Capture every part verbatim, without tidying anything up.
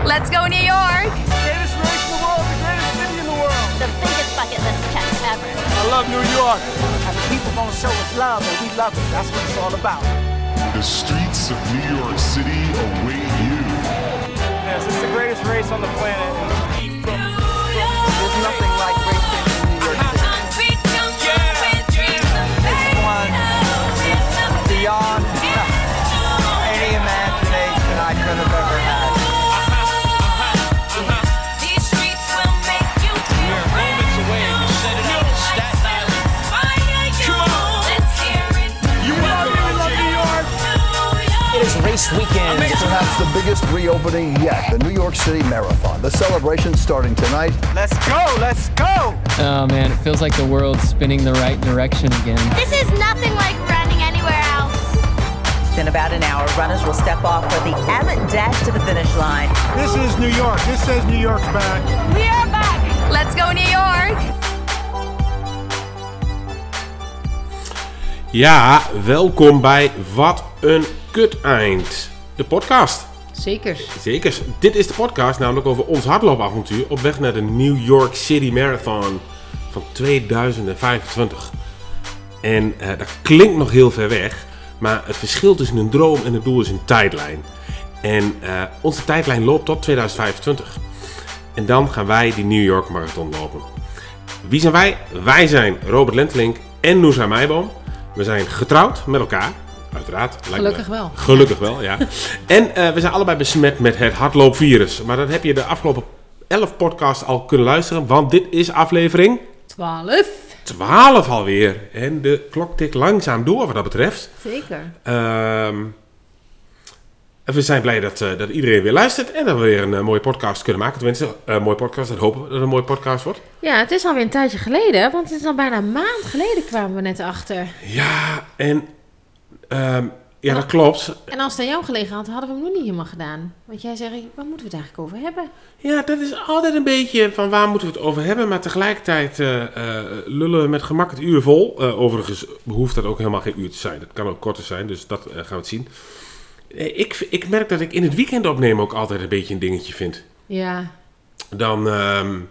Let's go New York! Greatest race in the world, the greatest city in the world. The biggest bucket list check ever. I love New York. And the people gonna show us love, and we love it. That's what it's all about. The streets of New York City await you. Yes, it's the greatest race on the planet. There's nothing like racing in New York City. This one is beyond any imagination I could have ever had. Race weekend. Perhaps the biggest reopening yet, the New York City Marathon. The celebration starting tonight. Let's go, let's go! Oh man, it feels like the world's spinning the right direction again. This is nothing like running anywhere else. In about an hour, runners will step off for the Abbott Dash to the finish line. This is New York. This says New York's back. We are back! Let's go New York! Ja, welkom bij Wat een Kut-eind. De podcast. Zeker. Zeker. Dit is de podcast namelijk over ons hardloopavontuur op weg naar de New York City Marathon van tweeduizend vijfentwintig. En uh, dat klinkt nog heel ver weg, maar het verschil tussen een droom en een doel is een tijdlijn. En uh, onze tijdlijn loopt tot tweeduizend vijfentwintig. En dan gaan wij die New York Marathon lopen. Wie zijn wij? Wij zijn Robert Lentelink en Noosa Meiboom. We zijn getrouwd met elkaar. Uiteraard. Gelukkig wel. Gelukkig wel, ja. En uh, we zijn allebei besmet met het hardloopvirus. Maar dat heb je de afgelopen elf podcasts al kunnen luisteren. Want dit is aflevering... twaalf. twaalf alweer. En de klok tikt langzaam door wat dat betreft. Zeker. Um, en we zijn blij dat, uh, dat iedereen weer luistert. En dat we weer een uh, mooie podcast kunnen maken. Tenminste, een uh, mooie podcast. Dat hopen we dat het een mooie podcast wordt. Ja, het is alweer een tijdje geleden. Want het is al bijna een maand geleden kwamen we net achter. Ja, en... Um, ja, dat klopt. En als het aan jou gelegen had, hadden we hem nog niet helemaal gedaan. Want jij zegt, waar moeten we het eigenlijk over hebben? Ja, dat is altijd een beetje van waar moeten we het over hebben. Maar tegelijkertijd uh, uh, lullen we met gemak het uur vol. Uh, overigens behoeft dat ook helemaal geen uur te zijn. Dat kan ook korter zijn, dus dat uh, gaan we het zien. Uh, ik, ik merk dat ik in het weekend opnemen ook altijd een beetje een dingetje vind. Ja. Dan, um,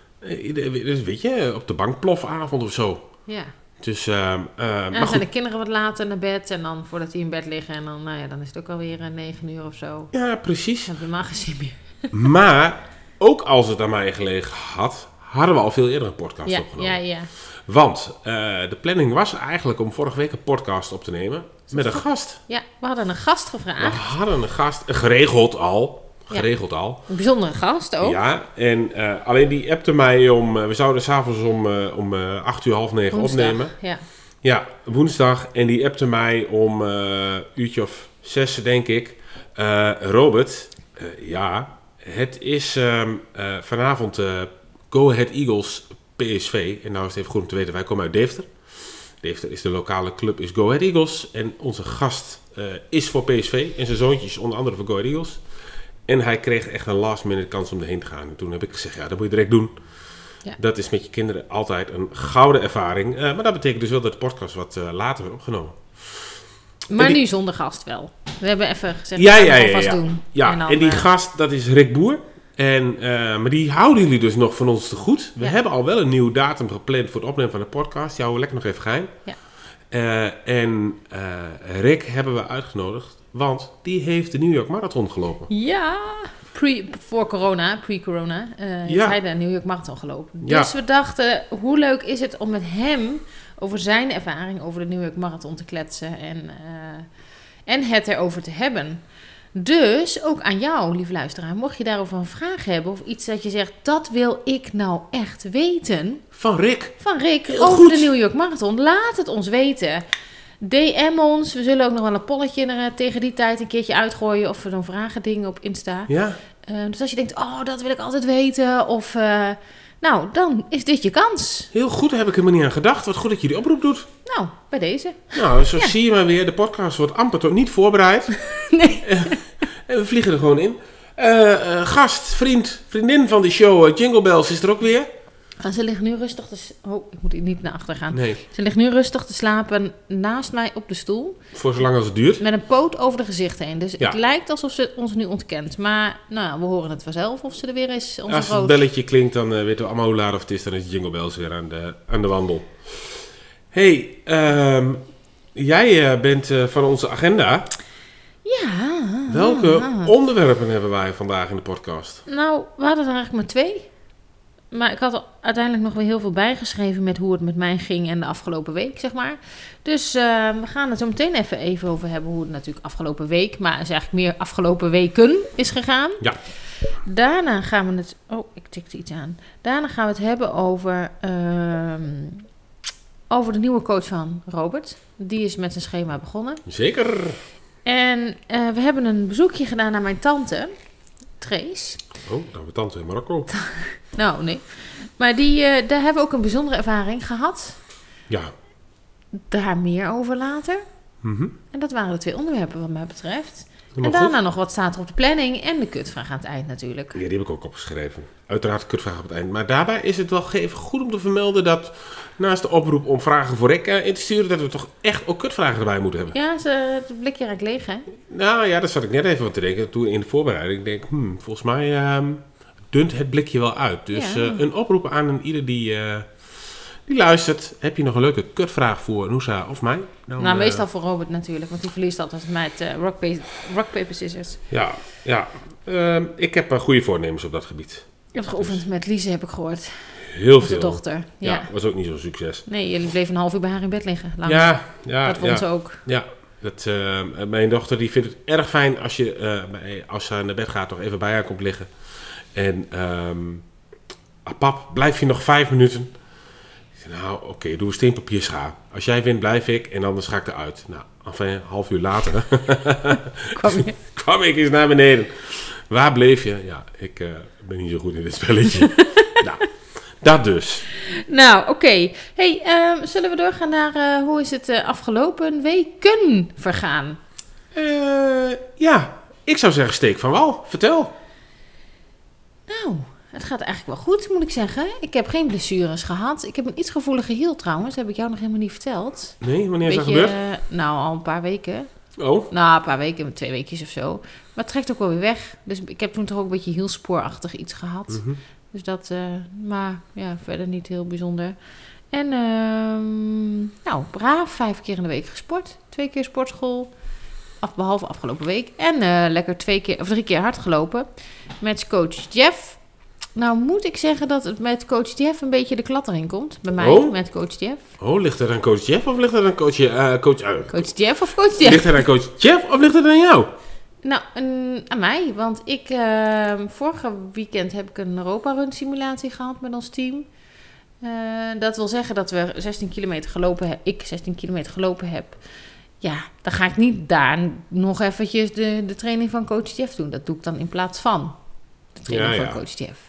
dus weet je, op de bankplofavond of zo. Ja. Dus, uh, uh, en dan maar zijn de kinderen wat later naar bed en dan voordat die in bed liggen en dan, nou ja, dan is het ook alweer uh, negen uur of zo. Ja, precies. Dan hebben we maar geen zin meer. Maar ook als het aan mij gelegen had, hadden we al veel eerder een podcast ja, opgenomen. Ja, ja. Want uh, de planning was eigenlijk om vorige week een podcast op te nemen met een gast. Ja, we hadden een gast gevraagd. We hadden een gast, geregeld al. Geregeld ja. al. Een bijzondere gast ook. Ja, en uh, alleen die appte mij om... Uh, we zouden s'avonds om, uh, om uh, acht uur, half negen woensdag, opnemen. Ja. Ja, woensdag. En die appte mij om een uh, uurtje of zes, denk ik. Uh, Robert, uh, ja, het is um, uh, vanavond uh, Go Ahead Eagles P S V. En nou is het even goed om te weten, wij komen uit Deventer. Deventer is de lokale club, is Go Ahead Eagles. En onze gast uh, is voor P S V. En zijn zoontje is onder andere voor Go Ahead Eagles. En hij kreeg echt een last minute kans om erheen te gaan. En toen heb ik gezegd, ja, dat moet je direct doen. Ja. Dat is met je kinderen altijd een gouden ervaring. Uh, maar dat betekent dus wel dat de podcast wat uh, later wordt opgenomen. Maar die... nu zonder gast wel. We hebben even gezegd, ja, we ja, gaan ja, alvast ja. doen. Ja, en, dan, en die uh... gast, dat is Rick Boer. En, uh, maar die houden jullie dus nog van ons te goed. We ja. hebben al wel een nieuwe datum gepland voor het opnemen van de podcast. Die houden we lekker nog even geheim. Ja. Uh, en uh, Rick hebben we uitgenodigd. Want die heeft de New York Marathon gelopen. Ja, pre, voor corona, pre-corona, uh, heeft ja. hij de New York Marathon gelopen. Ja. Dus we dachten, hoe leuk is het om met hem over zijn ervaring over de New York Marathon te kletsen en, uh, en het erover te hebben. Dus ook aan jou, lieve luisteraar, mocht je daarover een vraag hebben of iets dat je zegt, dat wil ik nou echt weten. Van Rick. Van Rick, Heel over goed. de New York Marathon. Laat het ons weten. D M ons. We zullen ook nog wel een polletje er, tegen die tijd een keertje uitgooien. Of we dan vragen dingen op Insta. Ja. Uh, dus als je denkt, oh, dat wil ik altijd weten. Of, uh, nou, dan is dit je kans. Heel goed, daar heb ik helemaal niet aan gedacht. Wat goed dat je die oproep doet. Nou, bij deze. Nou, zo ja. zie je maar weer. De podcast wordt amper tot niet voorbereid. Nee. Uh, en we vliegen er gewoon in. Uh, uh, gast, vriend, vriendin van de show, uh, Jingle Bells is er ook weer. En ze ligt nu rustig te... s- Oh, ik moet hier niet naar achter gaan. Nee. Ze ligt nu rustig te slapen naast mij op de stoel. Voor zolang als het duurt. Met een poot over de gezicht heen. Dus Ja. het lijkt alsof ze ons nu ontkent. Maar nou, ja, we horen het vanzelf of ze er weer is. Onze Als het roos. belletje klinkt, dan uh, weten we allemaal hoe laat of het is. Dan is Jingle Bells weer aan de, aan de wandel. hey, um, jij uh, bent uh, van onze agenda. Ja. Welke ah. onderwerpen hebben wij vandaag in de podcast? Nou, we hadden er eigenlijk maar twee. Maar ik had er uiteindelijk nog weer heel veel bijgeschreven met hoe het met mij ging en de afgelopen week, zeg maar. Dus uh, we gaan het zo meteen even, even over hebben hoe het natuurlijk afgelopen week, maar het is eigenlijk meer afgelopen weken is gegaan. Ja. Daarna gaan we het... Oh, ik tikte iets aan. Daarna gaan we het hebben over, uh, over de nieuwe coach van Robert. Die is met zijn schema begonnen. Zeker. En uh, we hebben een bezoekje gedaan naar mijn tante, Trace. Oh, nou, mijn tante in Marokko. Nou, nee. Maar die, uh, daar hebben we ook een bijzondere ervaring gehad. Ja. Daar meer over later. Mm-hmm. En dat waren de twee onderwerpen wat mij betreft. Helemaal en daarna goed. nog wat staat er op de planning en de kutvraag aan het eind natuurlijk. Ja, die heb ik ook opgeschreven. Uiteraard kutvraag op het eind. Maar daarbij is het wel even goed om te vermelden dat naast de oproep om vragen voor Rick uh, in te sturen, dat we toch echt ook kutvragen erbij moeten hebben. Ja, ze, het blikje raakt leeg, hè? Nou ja, daar zat ik net even aan te denken. Toen in de voorbereiding. Ik denk, hmm, volgens mij uh, dunt het blikje wel uit. Dus Ja. uh, een oproep aan een ieder die, uh, die luistert. Heb je nog een leuke kutvraag voor Noosa of mij? Dan, Nou, uh, meestal voor Robert natuurlijk, want die verliest altijd met uh, rock, paper, rock, paper, scissors. Ja, ja. Uh, ik heb uh, goede voornemens op dat gebied. Je hebt geoefend met Lise, heb ik gehoord. Heel Onze veel. dochter. Ja. Ja, was ook niet zo'n succes. Nee, jullie bleven een half uur bij haar in bed liggen. Lang. Ja, ja. Dat vond ja. ze ook. Ja, dat, uh, mijn dochter die vindt het erg fijn als je uh, bij, als ze naar bed gaat toch even bij haar komt liggen. En um, ah, pap, blijf je nog vijf minuten? Ik zeg, nou, oké, okay, doe een steenpapier scha. Als jij wint, blijf ik en anders ga ik eruit. Nou, enfin, een half uur later Kwam je? kwam ik eens naar beneden. Waar bleef je? Ja, ik uh, ben niet zo goed in dit spelletje. Nou, dat dus. Nou, oké. Okay. Hey, uh, zullen we doorgaan naar uh, hoe is het uh, afgelopen weken vergaan? Uh, ja, ik zou zeggen steek van wal. Vertel. Nou, het gaat eigenlijk wel goed, moet ik zeggen. Ik heb geen blessures gehad. Ik heb een iets gevoelige hiel trouwens. Dat heb ik jou nog helemaal niet verteld. Nee, wanneer is dat Beetje, gebeurd? Uh, nou, al een paar weken. Oh. Nou, een paar weken, twee weekjes of zo. Maar het trekt ook wel weer weg. Dus ik heb toen toch ook een beetje hielspoorachtig iets gehad. Mm-hmm. Dus dat, uh, maar ja, verder niet heel bijzonder. En uh, nou, braaf, vijf keer in de week gesport. Twee keer sportschool, af, behalve afgelopen week. En uh, lekker twee keer, of drie keer hard gelopen met coach Jeff. Nou moet ik zeggen dat het met coach Jeff een beetje de klad erin komt. Bij mij, oh. met coach Jeff. Oh, ligt er aan coach Jeff of ligt er aan coach... Uh, coach, uh, coach Jeff of coach Jeff? Ligt er aan coach Jeff of ligt er aan jou? Nou, een, aan mij. Want ik, uh, vorige weekend heb ik een Europa Run simulatie gehad met ons team. Uh, dat wil zeggen dat we zestien kilometer gelopen hebben. Ik zestien kilometer gelopen heb. Ja, dan ga ik niet daar nog eventjes de, de training van coach Jeff doen. Dat doe ik dan in plaats van de training ja, van ja. coach Jeff.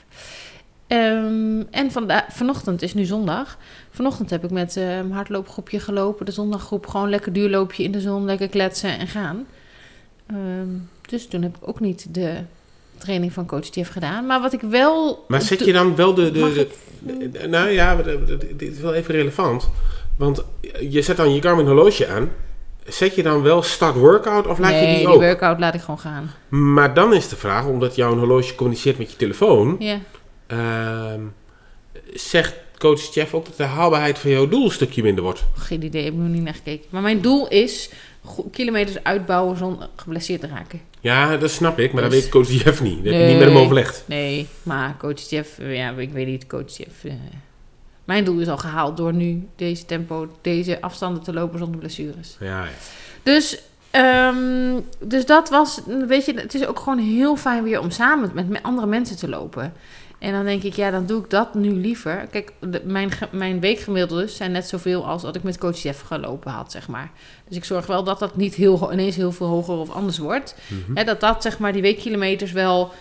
Um, en vanda- vanochtend is nu zondag. Vanochtend heb ik met uh, een hardloopgroepje gelopen. De zondaggroep, gewoon lekker duurloopje in de zon. Lekker kletsen en gaan. Um, dus toen heb ik ook niet de training van coach Jeff gedaan. Maar wat ik wel... Maar zet je dan wel de... de, Mag de, de, de nou ja, dit is wel even relevant. Want je zet dan je Garmin horloge aan. Zet je dan wel start workout of laat nee, je die die ook? die workout laat ik gewoon gaan. Maar dan is de vraag, omdat jouw horloge communiceert met je telefoon... Ja. Uh, zegt coach Jeff ook dat de haalbaarheid van jouw doel een stukje minder wordt? Geen idee, heb ik nog niet naar gekeken. Maar mijn doel is go- kilometers uitbouwen zonder geblesseerd te raken. Ja, dat snap ik, maar dus, dat weet coach Jeff niet. Dat nee, heb ik niet met hem overlegd. Nee, maar coach Jeff, ja, ik weet niet, coach Jeff... Uh, mijn doel is al gehaald door nu deze tempo, deze afstanden te lopen zonder blessures. Ja, ja. Dus... Um, dus dat was, weet je, het is ook gewoon heel fijn weer om samen met, met andere mensen te lopen. En dan denk ik, ja, dan doe ik dat nu liever. Kijk, de, mijn, mijn weekgemiddeldes zijn net zoveel als dat ik met coach Jeff gelopen had, zeg maar. Dus ik zorg wel dat dat niet heel, ineens heel veel hoger of anders wordt. Mm-hmm. He, dat dat, zeg maar, die weekkilometers wel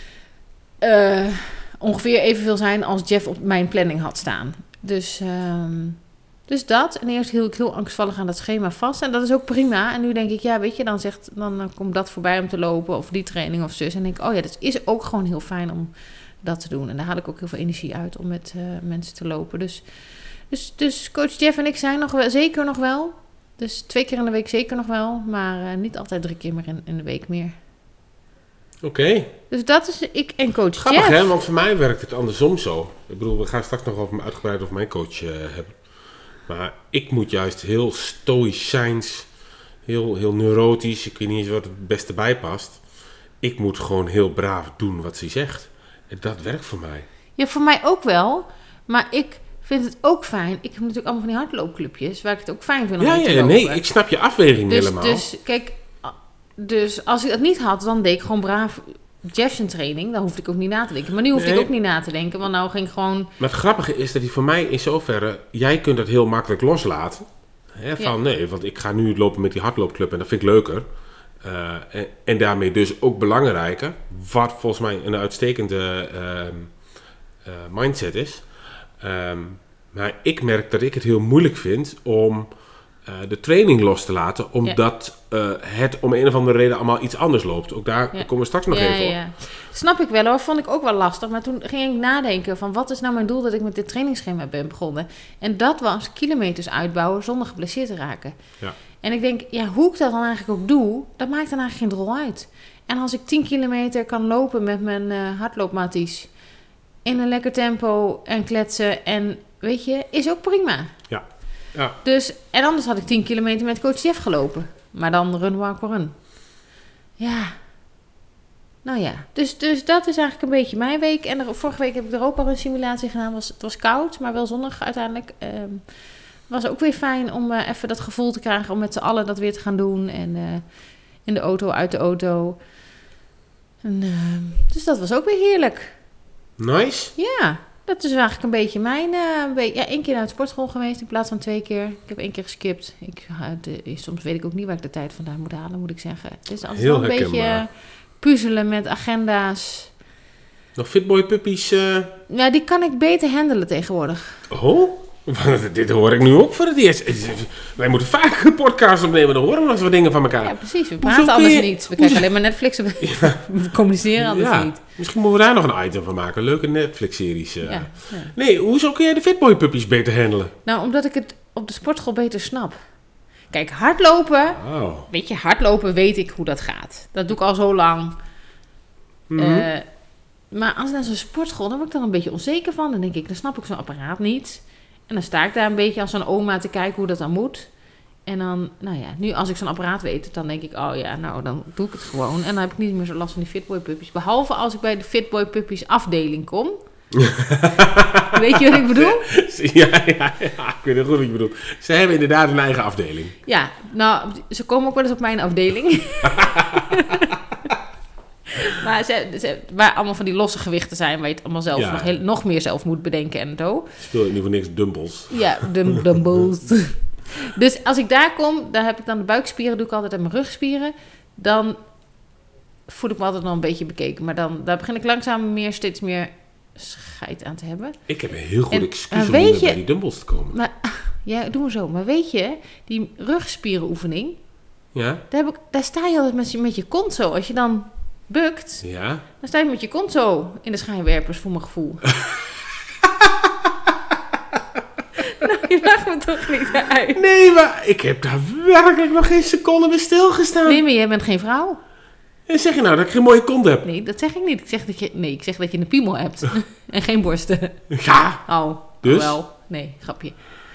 uh, ongeveer evenveel zijn als Jeff op mijn planning had staan. Dus... Um, Dus dat. En eerst hield ik heel angstvallig aan dat schema vast. En dat is ook prima. En nu denk ik, ja, weet je, dan zegt, dan komt dat voorbij om te lopen. Of die training of zus. En denk ik, oh ja, dat is ook gewoon heel fijn om dat te doen. En daar haal ik ook heel veel energie uit om met uh, mensen te lopen. Dus, dus, dus coach Jeff en ik zijn nog wel, zeker nog wel. Dus twee keer in de week zeker nog wel. Maar uh, niet altijd drie keer meer in, in de week meer. Oké. Okay. Dus dat is ik en coach Grappig, Jeff. Hè? Want voor mij werkt het andersom zo. Ik bedoel, we gaan straks nog over, uitgebreid over mijn coach uh, hebben. Maar ik moet juist heel stoïcijns, heel, heel neurotisch. Ik weet niet eens wat het beste bij past. Ik moet gewoon heel braaf doen wat ze zegt. En dat werkt voor mij. Ja, voor mij ook wel. Maar ik vind het ook fijn. Ik heb natuurlijk allemaal van die hardloopclubjes waar ik het ook fijn vind om ja, mee te ja, lopen. nee, ik snap je afweging dus, helemaal. Dus kijk, dus als ik dat niet had, dan deed ik gewoon braaf Jeff's training. Dan hoefde ik ook niet na te denken. Maar nu hoefde nee. ik ook niet na te denken, want nou ging ik gewoon... Maar het grappige is dat die voor mij in zoverre, jij kunt dat heel makkelijk loslaten. Hè, van ja. nee, want ik ga nu lopen met die hardloopclub en dat vind ik leuker. Uh, en, en daarmee dus ook belangrijker, wat volgens mij een uitstekende uh, uh, mindset is. Um, maar ik merk dat ik het heel moeilijk vind om uh, de training los te laten, omdat ja. uh, het om een of andere reden allemaal iets anders loopt. Ook daar ja. komen we straks nog ja, even op. Ja. Snap ik wel hoor, vond ik ook wel lastig. Maar toen ging ik nadenken van wat is nou mijn doel dat ik met dit trainingsschema ben begonnen. En dat was kilometers uitbouwen zonder geblesseerd te raken. Ja. En ik denk, ja, hoe ik dat dan eigenlijk ook doe, dat maakt dan eigenlijk geen drol uit. En als ik tien kilometer kan lopen met mijn uh, hardloopmatties in een lekker tempo en kletsen en weet je, is ook prima. Ja. ja. Dus, en anders had ik tien kilometer met coach Jeff gelopen. Maar dan run, walk, run. Ja. Nou ja, dus, dus dat is eigenlijk een beetje mijn week. En er, vorige week heb ik er ook al een simulatie gedaan. Was, het was koud, maar wel zonnig uiteindelijk. Um, Het was ook weer fijn om uh, even dat gevoel te krijgen om met z'n allen dat weer te gaan doen. En uh, in de auto, uit de auto. En, uh, dus dat was ook weer heerlijk. Nice. Ja, dat is eigenlijk een beetje mijn... Uh, be- ja, één keer naar de sportschool geweest in plaats van twee keer. Ik heb één keer geskipt. Ik, uh, de, soms weet ik ook niet waar ik de tijd vandaan moet halen, moet ik zeggen. Het is altijd wel een beetje uh, puzzelen met agenda's. Nog Fitboy puppies? Uh... Ja, die kan ik beter handelen tegenwoordig. Oh? Dit hoor ik nu ook voor het eerst. Wij moeten vaak een podcast opnemen, dan horen we nog wat dingen van elkaar. Ja, precies. We praten anders je... niet. We kijken alleen maar Netflix. Ja. We communiceren anders ja. niet. Misschien moeten we daar nog een item van maken. Leuke Netflix-series. Uh. Ja. Ja. Nee, hoezo kun jij de Fitboy puppies beter handelen? Nou, omdat ik het op de sportschool beter snap. Kijk, hardlopen. Oh. Weet je, hardlopen weet ik hoe dat gaat. Dat doe ik al zo lang. Mm-hmm. Uh, maar als ik naar zo'n sportschool, dan word ik dan een beetje onzeker van. Dan denk ik, dan snap ik zo'n apparaat niet. En dan sta ik daar een beetje als een oma te kijken hoe dat dan moet. En dan, nou ja, nu als ik zo'n apparaat weet, dan denk ik, oh ja, nou dan doe ik het gewoon. En dan heb ik niet meer zo last van die Fitboy puppies. Behalve als ik bij de Fitboy puppies afdeling kom. Weet je wat ik bedoel? Ja, ja, ja, ik weet het goed wat je bedoelt. Ze hebben inderdaad een eigen afdeling. Ja, nou, ze komen ook wel eens op mijn afdeling. Maar ze, ze, waar allemaal van die losse gewichten zijn, waar je het allemaal zelf ja. nog, heel, nog meer zelf moet bedenken en zo. Speel je niet voor niks dumbbells. Ja, dum, dumbbells. Dus als ik daar kom, dan heb ik dan de buikspieren, doe ik altijd aan mijn rugspieren. Dan voel ik me altijd nog een beetje bekeken. Maar dan daar begin ik langzaam meer, steeds meer scheid aan te hebben. Ik heb een heel goed en, excuus om niet bij die dumbbells te komen. Maar, ja, doen we zo. Maar weet je, die rugspierenoefening, ja? daar, heb ik, daar sta je altijd met je, met je kont zo. Als je dan bukt, ja? dan sta je met je kont zo in de schijnwerpers voor mijn gevoel. Nou, je lacht me toch niet uit. Nee, maar ik heb daar werkelijk nog geen seconde bij stilgestaan. Nee, maar jij bent geen vrouw. En zeg je nou dat ik geen mooie kont heb? Nee, dat zeg ik niet. Ik zeg dat je, nee, ik zeg dat je een piemel hebt. En geen borsten. Ja. Oh, dus? Wel. Nee, grapje.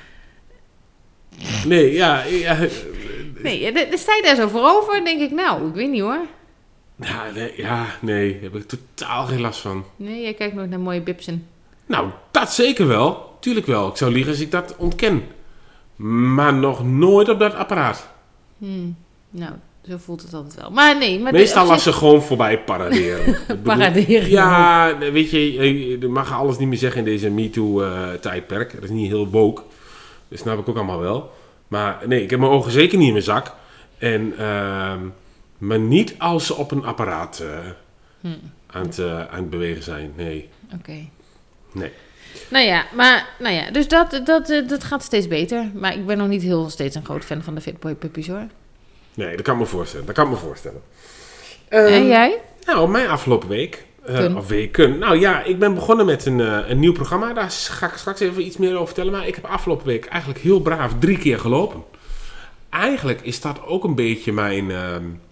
Nee, ja. ja. Nee, dan sta je daar zo voorover. denk ik, nou, ik weet niet hoor. Ja, nee, ja, nee, daar heb ik totaal geen last van. Nee, jij kijkt nooit naar mooie bibsen. Nou, dat zeker wel. Tuurlijk wel. Ik zou liegen als ik dat ontken. Maar nog nooit op dat apparaat. Hmm. Nou, zo voelt het altijd wel. Maar nee. Maar meestal was ze gewoon voorbij paraderen. Paraderen. Ja, ook. Weet je, je mag alles niet meer zeggen in deze MeToo-tijdperk. Uh, dat is niet heel woke. Dat snap ik ook allemaal wel. Maar nee, ik heb mijn ogen zeker niet in mijn zak. En... Uh, Maar niet als ze op een apparaat uh, hmm. aan, het, uh, aan het bewegen zijn. Nee. Oké. Okay. Nee. Nou ja, maar nou ja, dus dat, dat, dat gaat steeds beter. Maar ik ben nog niet heel steeds een groot fan van de Fitboy puppies hoor. Nee, dat kan me voorstellen. Dat kan me voorstellen. Um, en jij? Nou, mijn afgelopen week Uh, of weken. Nou ja, ik ben begonnen met een, uh, een nieuw programma. Daar ga ik straks even iets meer over vertellen. Maar ik heb afgelopen week eigenlijk heel braaf drie keer gelopen. Eigenlijk is dat ook een beetje mijn, uh,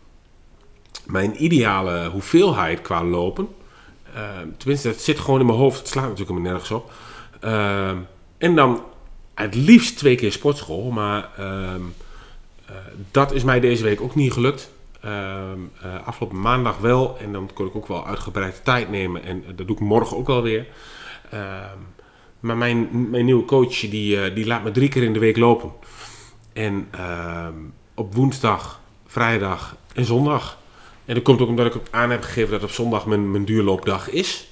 mijn ideale hoeveelheid qua lopen. Uh, tenminste, het zit gewoon in mijn hoofd. Het slaat natuurlijk helemaal nergens op. Uh, en dan het liefst twee keer sportschool. Maar uh, uh, dat is mij deze week ook niet gelukt. Uh, uh, afgelopen maandag wel. En dan kon ik ook wel uitgebreid tijd nemen. En uh, dat doe ik morgen ook wel weer. Uh, maar mijn, mijn nieuwe coach die, uh, die laat me drie keer in de week lopen. En uh, op woensdag, vrijdag en zondag. En dat komt ook omdat ik ook aan heb gegeven dat op zondag mijn, mijn duurloopdag is.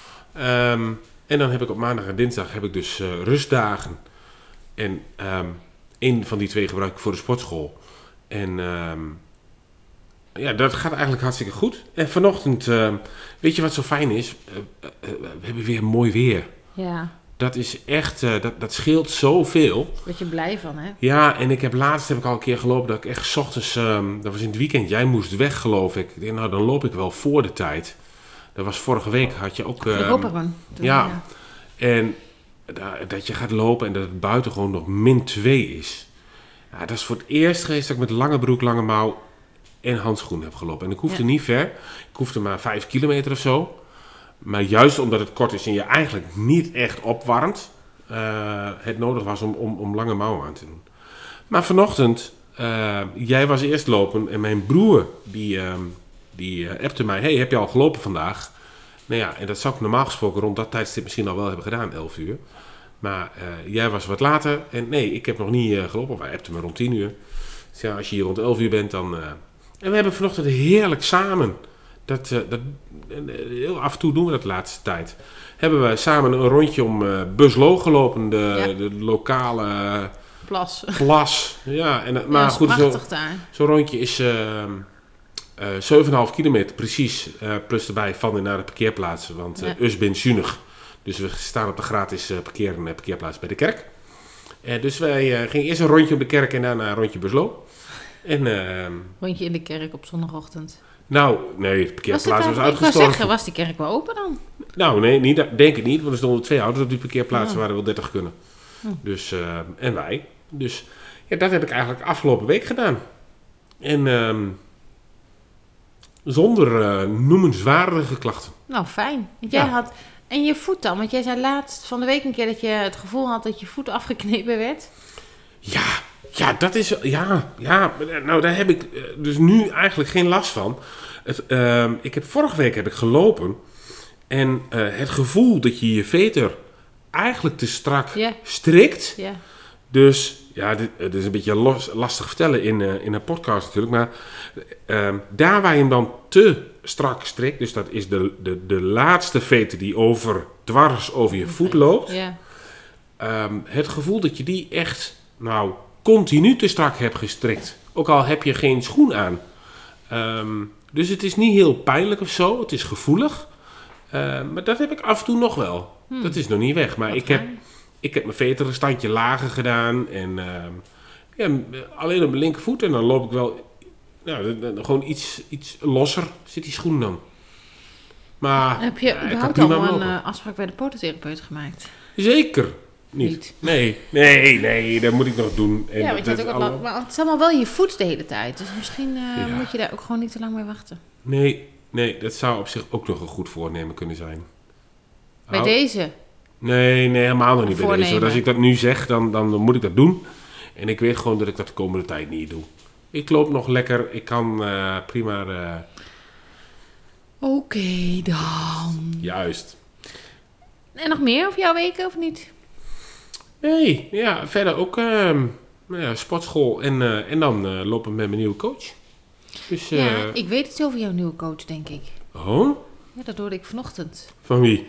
Um, en dan heb ik op maandag en dinsdag heb ik dus uh, rustdagen. En um, één van die twee gebruik ik voor de sportschool. En um, ja, dat gaat eigenlijk hartstikke goed. En vanochtend, uh, weet je wat zo fijn is? Uh, uh, uh, we hebben weer mooi weer. Ja. Dat is echt, uh, dat, dat scheelt zoveel. Word je blij van, hè? Ja, en ik heb laatst heb ik al een keer gelopen dat ik echt 's ochtends, um, dat was in het weekend, jij moest weg geloof ik. Ik denk, nou dan loop ik wel voor de tijd. Dat was vorige week, had je ook... Um, de ja. ja, en da, dat je gaat lopen en dat het buiten gewoon nog min twee is. Ja, dat is voor het eerst geweest dat ik met lange broek, lange mouw en handschoenen heb gelopen. En ik hoefde ja. niet ver, ik hoefde maar vijf kilometer of zo. Maar juist omdat het kort is en je eigenlijk niet echt opwarmt, uh, het nodig was om, om, om lange mouwen aan te doen. Maar vanochtend, uh, jij was eerst lopen en mijn broer, die, uh, die uh, appte mij, hey, heb je al gelopen vandaag? Nou ja, en dat zou ik normaal gesproken rond dat tijdstip misschien al wel hebben gedaan, elf uur. Maar uh, jij was wat later en nee, ik heb nog niet uh, gelopen, of hij appte me rond tien uur. Dus ja, als je hier rond elf uur bent, dan... Uh, en we hebben vanochtend heerlijk samen... Dat, uh, dat, heel af en toe doen we dat de laatste tijd. Hebben we samen een rondje om uh, Buslo gelopen, de, ja. de lokale plas. plas. Ja, en, maar ja, goed, zo'n zo rondje is uh, uh, zeven komma vijf kilometer precies, uh, plus erbij van en naar de parkeerplaatsen, want uh, ja. Usbin Zunig. Dus we staan op de gratis uh, parkeer- en parkeerplaats bij de kerk. Uh, dus wij uh, gingen eerst een rondje om de kerk en daarna een rondje Buslo. En, uh, rondje in de kerk op zondagochtend. Nou, nee, de parkeerplaats was, was uitgestorven. Ik wou zeggen, was die kerk wel open dan? Nou, nee, niet, denk ik niet. Want er stonden twee auto's op die parkeerplaats. Oh. Waar er wel dertig kunnen. Oh. Dus, uh, en wij. Dus, ja, dat heb ik eigenlijk afgelopen week gedaan. En um, zonder uh, noemenswaardige klachten. Nou, fijn. Want jij ja. had... En je voet dan? Want jij zei laatst van de week een keer dat je het gevoel had dat je voet afgeknepen werd. Ja, ja, dat is... Ja, ja, nou daar heb ik dus nu eigenlijk geen last van. Het, uh, ik heb, vorige week heb ik gelopen. En uh, het gevoel dat je je veter eigenlijk te strak yeah. strikt. Yeah. Dus, ja, dit, dit is een beetje los, lastig vertellen in, uh, in een podcast natuurlijk. Maar uh, daar waar je hem dan te strak strikt. Dus dat is de, de, de laatste veter die over, dwars over je okay. voet loopt. Yeah. Um, het gevoel dat je die echt... Nou, continu te strak heb gestrikt. Ook al heb je geen schoen aan. Um, dus het is niet heel pijnlijk of zo. Het is gevoelig. Uh, maar dat heb ik af en toe nog wel. Hmm. Dat is nog niet weg. Maar ik heb, ik heb mijn veter een standje lager gedaan. En uh, ja, alleen op mijn linkervoet. En dan loop ik wel... Nou, gewoon iets, iets losser zit die schoen dan. Maar... Heb je ja, überhaupt al een uh, afspraak bij de podotherapeut gemaakt? Zeker. Niet. niet. Nee, nee, nee, dat moet ik nog doen. En ja, want je hebt ook wat lang, maar het is allemaal wel je voet de hele tijd. Dus misschien uh, ja. moet je daar ook gewoon niet te lang mee wachten. Nee, nee, dat zou op zich ook nog een goed voornemen kunnen zijn. Bij Hou... deze? Nee, nee, helemaal nog niet bij deze. Want als ik dat nu zeg, dan, dan, dan moet ik dat doen. En ik weet gewoon dat ik dat de komende tijd niet doe. Ik loop nog lekker, ik kan uh, prima... Uh... Oké okay, dan. Juist. En nog meer over jouw weken of niet? Nee, ja, verder ook uh, ja, sportschool en, uh, en dan uh, lopen met mijn nieuwe coach. Dus, uh, ja, ik weet iets over jouw nieuwe coach, denk ik. Oh? Ja, dat hoorde ik vanochtend. Van wie?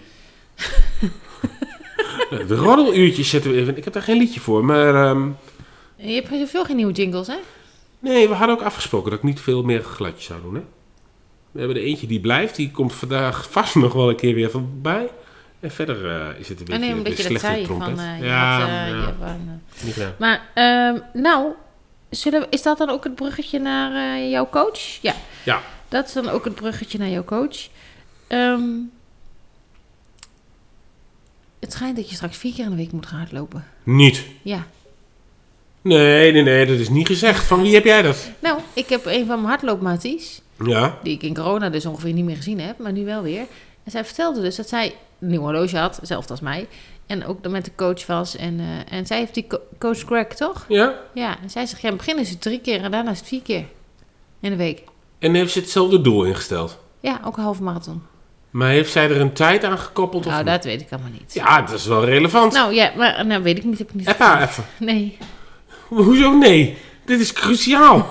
De roddeluurtjes zetten we even. Ik heb daar geen liedje voor, maar... Um... Je hebt zoveel geen nieuwe jingles, hè? Nee, we hadden ook afgesproken dat ik niet veel meer geluidjes zou doen, hè? We hebben er eentje die blijft, die komt vandaag vast nog wel een keer weer voorbij. En verder uh, is het een beetje en nee, omdat je dat zei trompet. van uh, je ja, had, uh, ja. je waren, uh. Ja. Maar uh, nou, zullen we, is dat dan ook het bruggetje naar uh, jouw coach? Ja. ja. Dat is dan ook het bruggetje naar jouw coach. Um, het schijnt dat je straks vier keer in de week moet gaan hardlopen. Niet? Ja. Nee, nee, nee, dat is niet gezegd. Van wie heb jij dat? Nou, ik heb een van mijn hardloopmaties. Ja. Die ik in corona dus ongeveer niet meer gezien heb, maar nu wel weer. En zij vertelde dus dat zij een nieuw horloge had, hetzelfde als mij. En ook dan met de coach was. En, uh, en zij heeft die co- coach Greg, toch? Ja. Ja, en zij zegt, ja, in het begin is het drie keer en daarna is het vier keer in de week. En heeft ze hetzelfde doel ingesteld? Ja, ook een halve marathon. Maar heeft zij er een tijd aan gekoppeld? Nou, of dat niet? weet ik allemaal niet. Ja, dat is wel relevant. Nou ja, maar nou weet ik niet. Heb ik niet App haar even. Nee. Hoezo nee? Dit is cruciaal.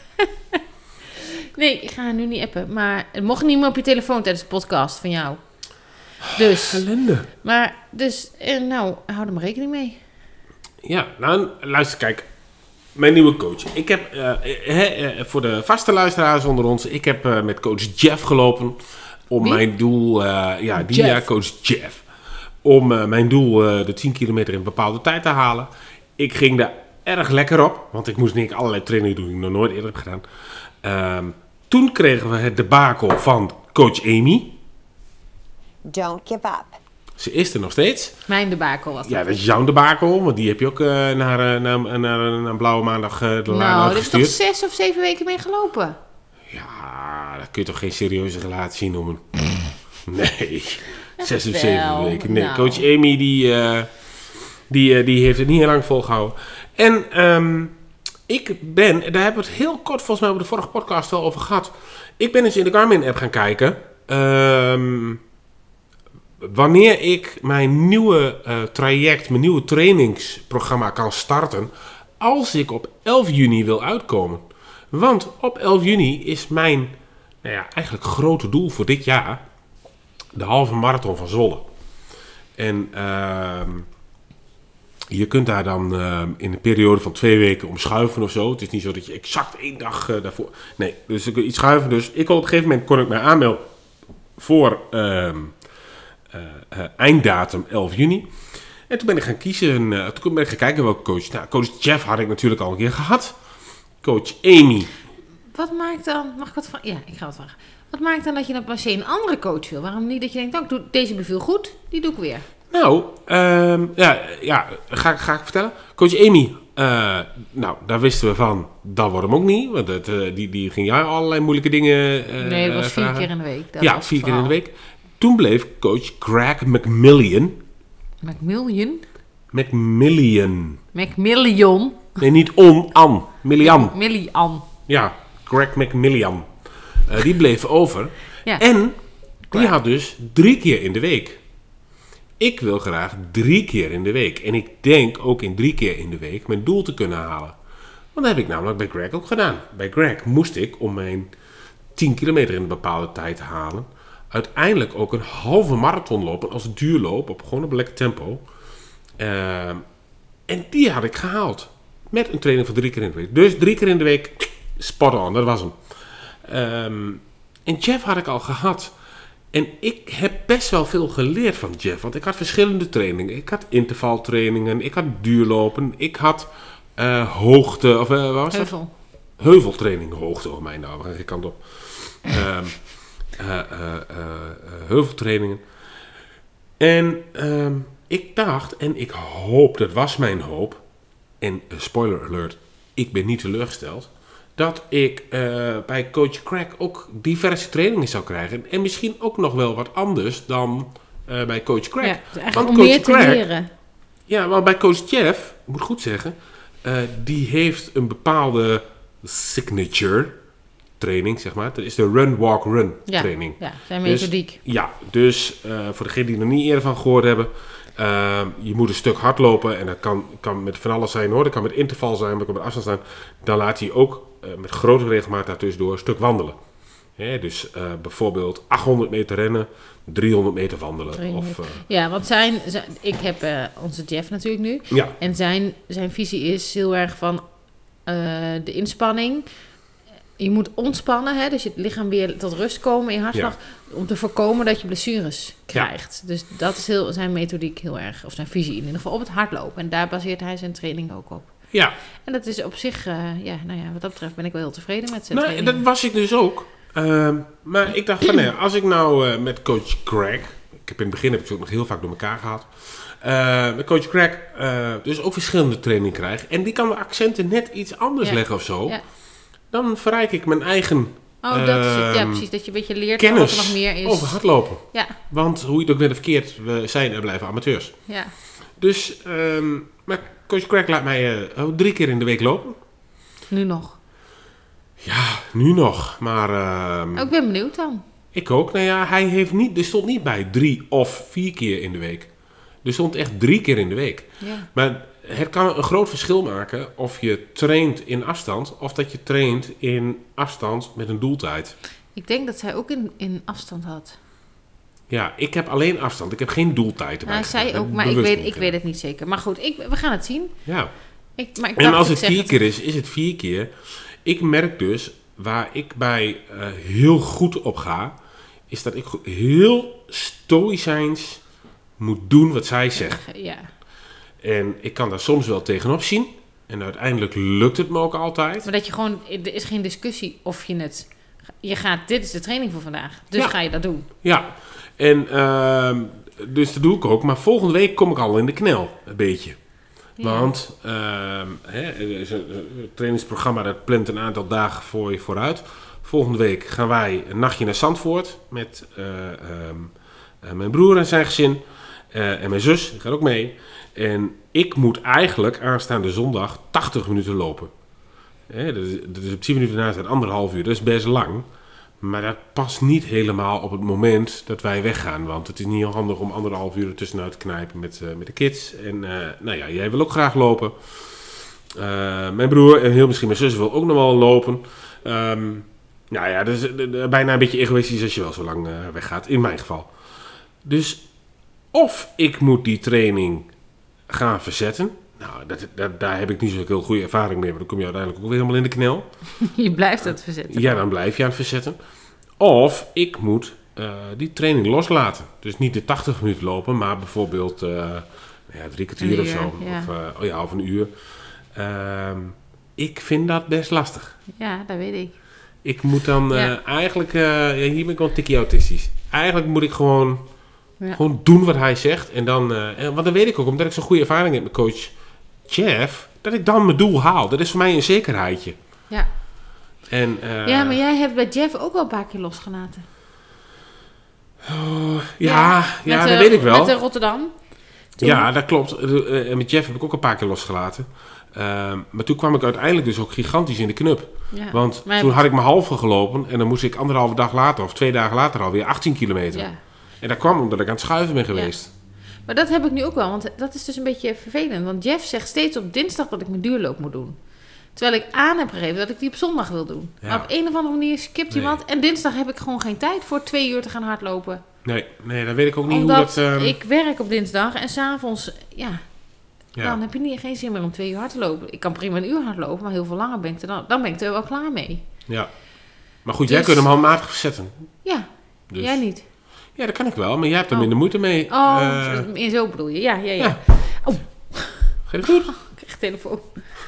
Nee, ik ga haar nu niet appen. Maar het mocht niet meer op je telefoon tijdens de podcast van jou. Dus. Ellende. Maar, dus, eh, nou, hou er maar rekening mee. Ja, nou, luister, kijk. Mijn nieuwe coach. Ik heb, uh, he, uh, voor de vaste luisteraars onder ons, ik heb uh, met coach Jeff gelopen. Om Wie? mijn doel, uh, ja, die Jeff. ja, coach Jeff. Om uh, mijn doel, uh, de tien kilometer in een bepaalde tijd te halen. Ik ging daar erg lekker op, want ik moest niet allerlei trainingen doen die ik nog nooit eerder heb gedaan. Um, toen kregen we het debakel van coach Amy. Don't give up. Ze is er nog steeds. Mijn debakel was dat. Ja, dat is jouw debakel, want die heb je ook uh, naar, uh, naar, naar, naar een blauwe maandag uh, de laan Nou, dit is uitgestuurd. toch zes of zeven weken mee gelopen? Ja, dat kun je toch geen serieuze relatie noemen? Nee, zes of Wel, zeven weken. Nee, nou. coach Amy die, uh, die, uh, die heeft het niet heel lang volgehouden. En um, ik ben, daar hebben we het heel kort volgens mij op de vorige podcast wel over gehad. Ik ben eens in de Garmin-app gaan kijken. Um, wanneer ik mijn nieuwe uh, traject, mijn nieuwe trainingsprogramma kan starten. Als ik op elf juni wil uitkomen. Want op elf juni is mijn, nou ja, eigenlijk grote doel voor dit jaar de halve marathon van Zwolle. En uh, je kunt daar dan uh, in een periode van twee weken om schuiven of zo. Het is niet zo dat je exact één dag uh, daarvoor... Nee, dus ik iets schuiven. Dus ik kon op een gegeven moment kon ik mij aanmelden voor uh, uh, uh, einddatum elf juni. En toen ben ik gaan kiezen. Uh, toen ben ik gaan kijken welke coach. Nou, coach Jeff had ik natuurlijk al een keer gehad. Coach Amy. Wat maakt dan... Mag ik wat van... Ja, ik ga wat vragen. Wat maakt dan dat je dan per se een andere coach wil? Waarom niet dat je denkt, oh, ik doe, deze beviel goed, die doe ik weer. Nou, um, ja, ja ga, ga ik vertellen. Coach Amy, uh, nou, daar wisten we van, dat wordt hem ook niet. Want het, uh, die, die ging jou allerlei moeilijke dingen uh, Nee, het was vier vragen. keer in de week. Dat ja, was vier het keer in de verhaal. week. Toen bleef coach Greg McMillian. McMillian? McMillian. McMillion. Nee, niet on, an. Millian. Millian. Ja, Greg McMillian. Uh, die bleef over. Ja. En die had dus drie keer in de week. Ik wil graag drie keer in de week. En ik denk ook in drie keer in de week mijn doel te kunnen halen. Want dat heb ik namelijk bij Greg ook gedaan. Bij Greg moest ik, om mijn tien kilometer in een bepaalde tijd te halen, uiteindelijk ook een halve marathon lopen als duurloop. Op gewoon op een lekker tempo. Uh, en die had ik gehaald. Met een training van drie keer in de week. Dus drie keer in de week, spot on, dat was hem. Um, en Jeff had ik al gehad. En ik heb best wel veel geleerd van Jeff. Want ik had verschillende trainingen. Ik had intervaltrainingen. Ik had duurlopen. Ik had uh, hoogte. Of uh, wat was Heuvel. dat? Heuveltraining. Hoogte, oh mijn, nou, we gaan geen kant op. Um, uh, uh, uh, uh, heuveltrainingen. En um, ik dacht, en ik hoop, dat was mijn hoop. En uh, spoiler alert, ik ben niet teleurgesteld. Dat ik uh, bij coach Greg ook diverse trainingen zou krijgen. En misschien ook nog wel wat anders dan uh, bij coach Greg. Ja, dus eigenlijk want om coach meer te Greg, leren. Ja, maar bij coach Jeff, ik moet goed zeggen, uh, die heeft een bepaalde signature training, zeg maar. Dat is de run, walk, run ja, training. Ja, zijn methodiek. Dus, ja, dus uh, voor degenen die er niet eerder van gehoord hebben, Uh, je moet een stuk hardlopen en dat kan, kan met van alles zijn hoor. Dat kan met interval zijn, dat kan met afstand zijn. Dan laat hij ook uh, met grote regelmaat daartussendoor een stuk wandelen. He, dus uh, bijvoorbeeld achthonderd meter rennen, driehonderd meter wandelen. Of, uh, ja, want zijn, zijn ik heb uh, onze Jeff natuurlijk nu. Ja. En zijn, zijn visie is heel erg van uh, de inspanning. Je moet ontspannen, hè, dus je lichaam weer tot rust komen in je hartslag. Ja. Om te voorkomen dat je blessures krijgt. Ja. Dus dat is heel, zijn methodiek heel erg, of zijn visie in ieder geval, op het hardlopen. En daar baseert hij zijn training ook op. Ja. En dat is op zich, uh, ja, nou ja, wat dat betreft ben ik wel heel tevreden met zijn nou, training. Dat was ik dus ook. Uh, maar ik dacht van, nee, als ik nou uh, met coach Greg... Ik heb in het begin heb ik ze ook nog heel vaak door elkaar gehad. Uh, met coach Greg uh, dus ook verschillende training krijg. En die kan de accenten net iets anders ja. leggen of zo. Ja. Dan verrijk ik mijn eigen... Oh, dat is het. Ja, precies. Dat je een beetje leert kennis wat er nog meer is. Over hardlopen. Ja. Want hoe je het ook net of verkeerd, we zijn en blijven amateurs. Ja. Dus, um, maar coach Greg laat mij uh, oh, drie keer in de week lopen. Nu nog? Ja, nu nog. Maar... Uh, oh, ik ben benieuwd dan. Ik ook. Nou ja, hij heeft niet, er stond niet bij drie of vier keer in de week. Er stond echt drie keer in de week. Ja. Maar het kan een groot verschil maken of je traint in afstand of dat je traint in afstand met een doeltijd. Ik denk dat zij ook in, in afstand had. Ja, ik heb alleen afstand. Ik heb geen doeltijd erbij. Hij zei ook, maar ik weet, ik weet het niet zeker. Maar goed, ik, we gaan het zien. Ja. Ik, maar ik en als het vier het... keer is, is het vier keer. Ik merk dus, waar ik bij uh, heel goed op ga, is dat ik heel stoïcijns moet doen wat zij zegt. Ja. En ik kan daar soms wel tegenop zien. En uiteindelijk lukt het me ook altijd. Maar dat je gewoon, er is geen discussie of je het... Je gaat, dit is de training voor vandaag. Dus ja. ga je dat doen. Ja. En uh, dus dat doe ik ook. Maar volgende week kom ik al in de knel. Een beetje. Ja. Want uh, hè, er is een, een trainingsprogramma dat plant een aantal dagen voor je vooruit. Volgende week gaan wij een nachtje naar Zandvoort. Met uh, um, uh, mijn broer en zijn gezin. Uh, en mijn zus, die gaat ook mee. En ik moet eigenlijk aanstaande zondag tachtig minuten lopen. Hè, dat, is, dat is op tien minuten naast het anderhalf uur. Dat is best lang. Maar dat past niet helemaal op het moment dat wij weggaan. Want het is niet heel handig om anderhalf uur ertussenuit te knijpen met, uh, met de kids. En uh, nou ja, jij wil ook graag lopen. Uh, mijn broer en heel misschien mijn zus wil ook nog wel lopen. Um, nou ja, dat is uh, bijna een beetje egoïstisch als je wel zo lang uh, weggaat. In mijn geval. Dus of ik moet die training gaan verzetten. Nou, dat, dat, daar heb ik niet zo'n heel goede ervaring mee. Maar dan kom je uiteindelijk ook weer helemaal in de knel. Je blijft het verzetten. Ja, dan blijf je aan het verzetten. Of ik moet uh, die training loslaten. Dus niet de tachtig minuten lopen, maar bijvoorbeeld uh, ja, drie kwartier uur, of zo. Ja. Of, uh, oh ja, of een uur. Uh, ik vind dat best lastig. Ja, dat weet ik. Ik moet dan uh, ja. eigenlijk... Uh, ja, hier ben ik wel een tikkie autistisch. Eigenlijk moet ik gewoon, ja. gewoon doen wat hij zegt. En dan, uh, en, want dan weet ik ook, omdat ik zo'n goede ervaring heb met coach Jeff, dat ik dan mijn doel haal. Dat is voor mij een zekerheidje. Ja. En, uh, ja, maar jij hebt bij Jeff ook al een paar keer losgelaten. Oh, ja, ja, ja de, dat weet ik wel. Met de Rotterdam. Toen. Ja, dat klopt. En met Jeff heb ik ook een paar keer losgelaten. Uh, maar toen kwam ik uiteindelijk dus ook gigantisch in de knup. Ja. Want maar toen had ik mijn halve gelopen en dan moest ik anderhalve dag later of twee dagen later alweer achttien kilometer. Ja. En dat kwam omdat ik aan het schuiven ben geweest. Ja. Maar dat heb ik nu ook wel, want dat is dus een beetje vervelend. Want Jeff zegt steeds op dinsdag dat ik mijn duurloop moet doen. Terwijl ik aan heb gegeven dat ik die op zondag wil doen. Ja. Maar op een of andere manier skipt nee. iemand. En dinsdag heb ik gewoon geen tijd voor twee uur te gaan hardlopen. Nee, nee, dat weet ik ook niet Omdat hoe dat... Uh... ik werk op dinsdag en s'avonds, ja, ja, dan heb je niet, geen zin meer om twee uur hard te lopen. Ik kan prima een uur hardlopen, maar heel veel langer ben ik er dan, dan ben ik er wel klaar mee. Ja, maar goed, dus, jij kunt hem handmatig verzetten. Ja, dus. Jij niet. Ja, dat kan ik wel, maar jij hebt er oh. minder moeite mee. Oh, uh... in zo bedoel je. Ja, ja, ja. ja. Oh. Geef het goed. Ik krijg telefoon.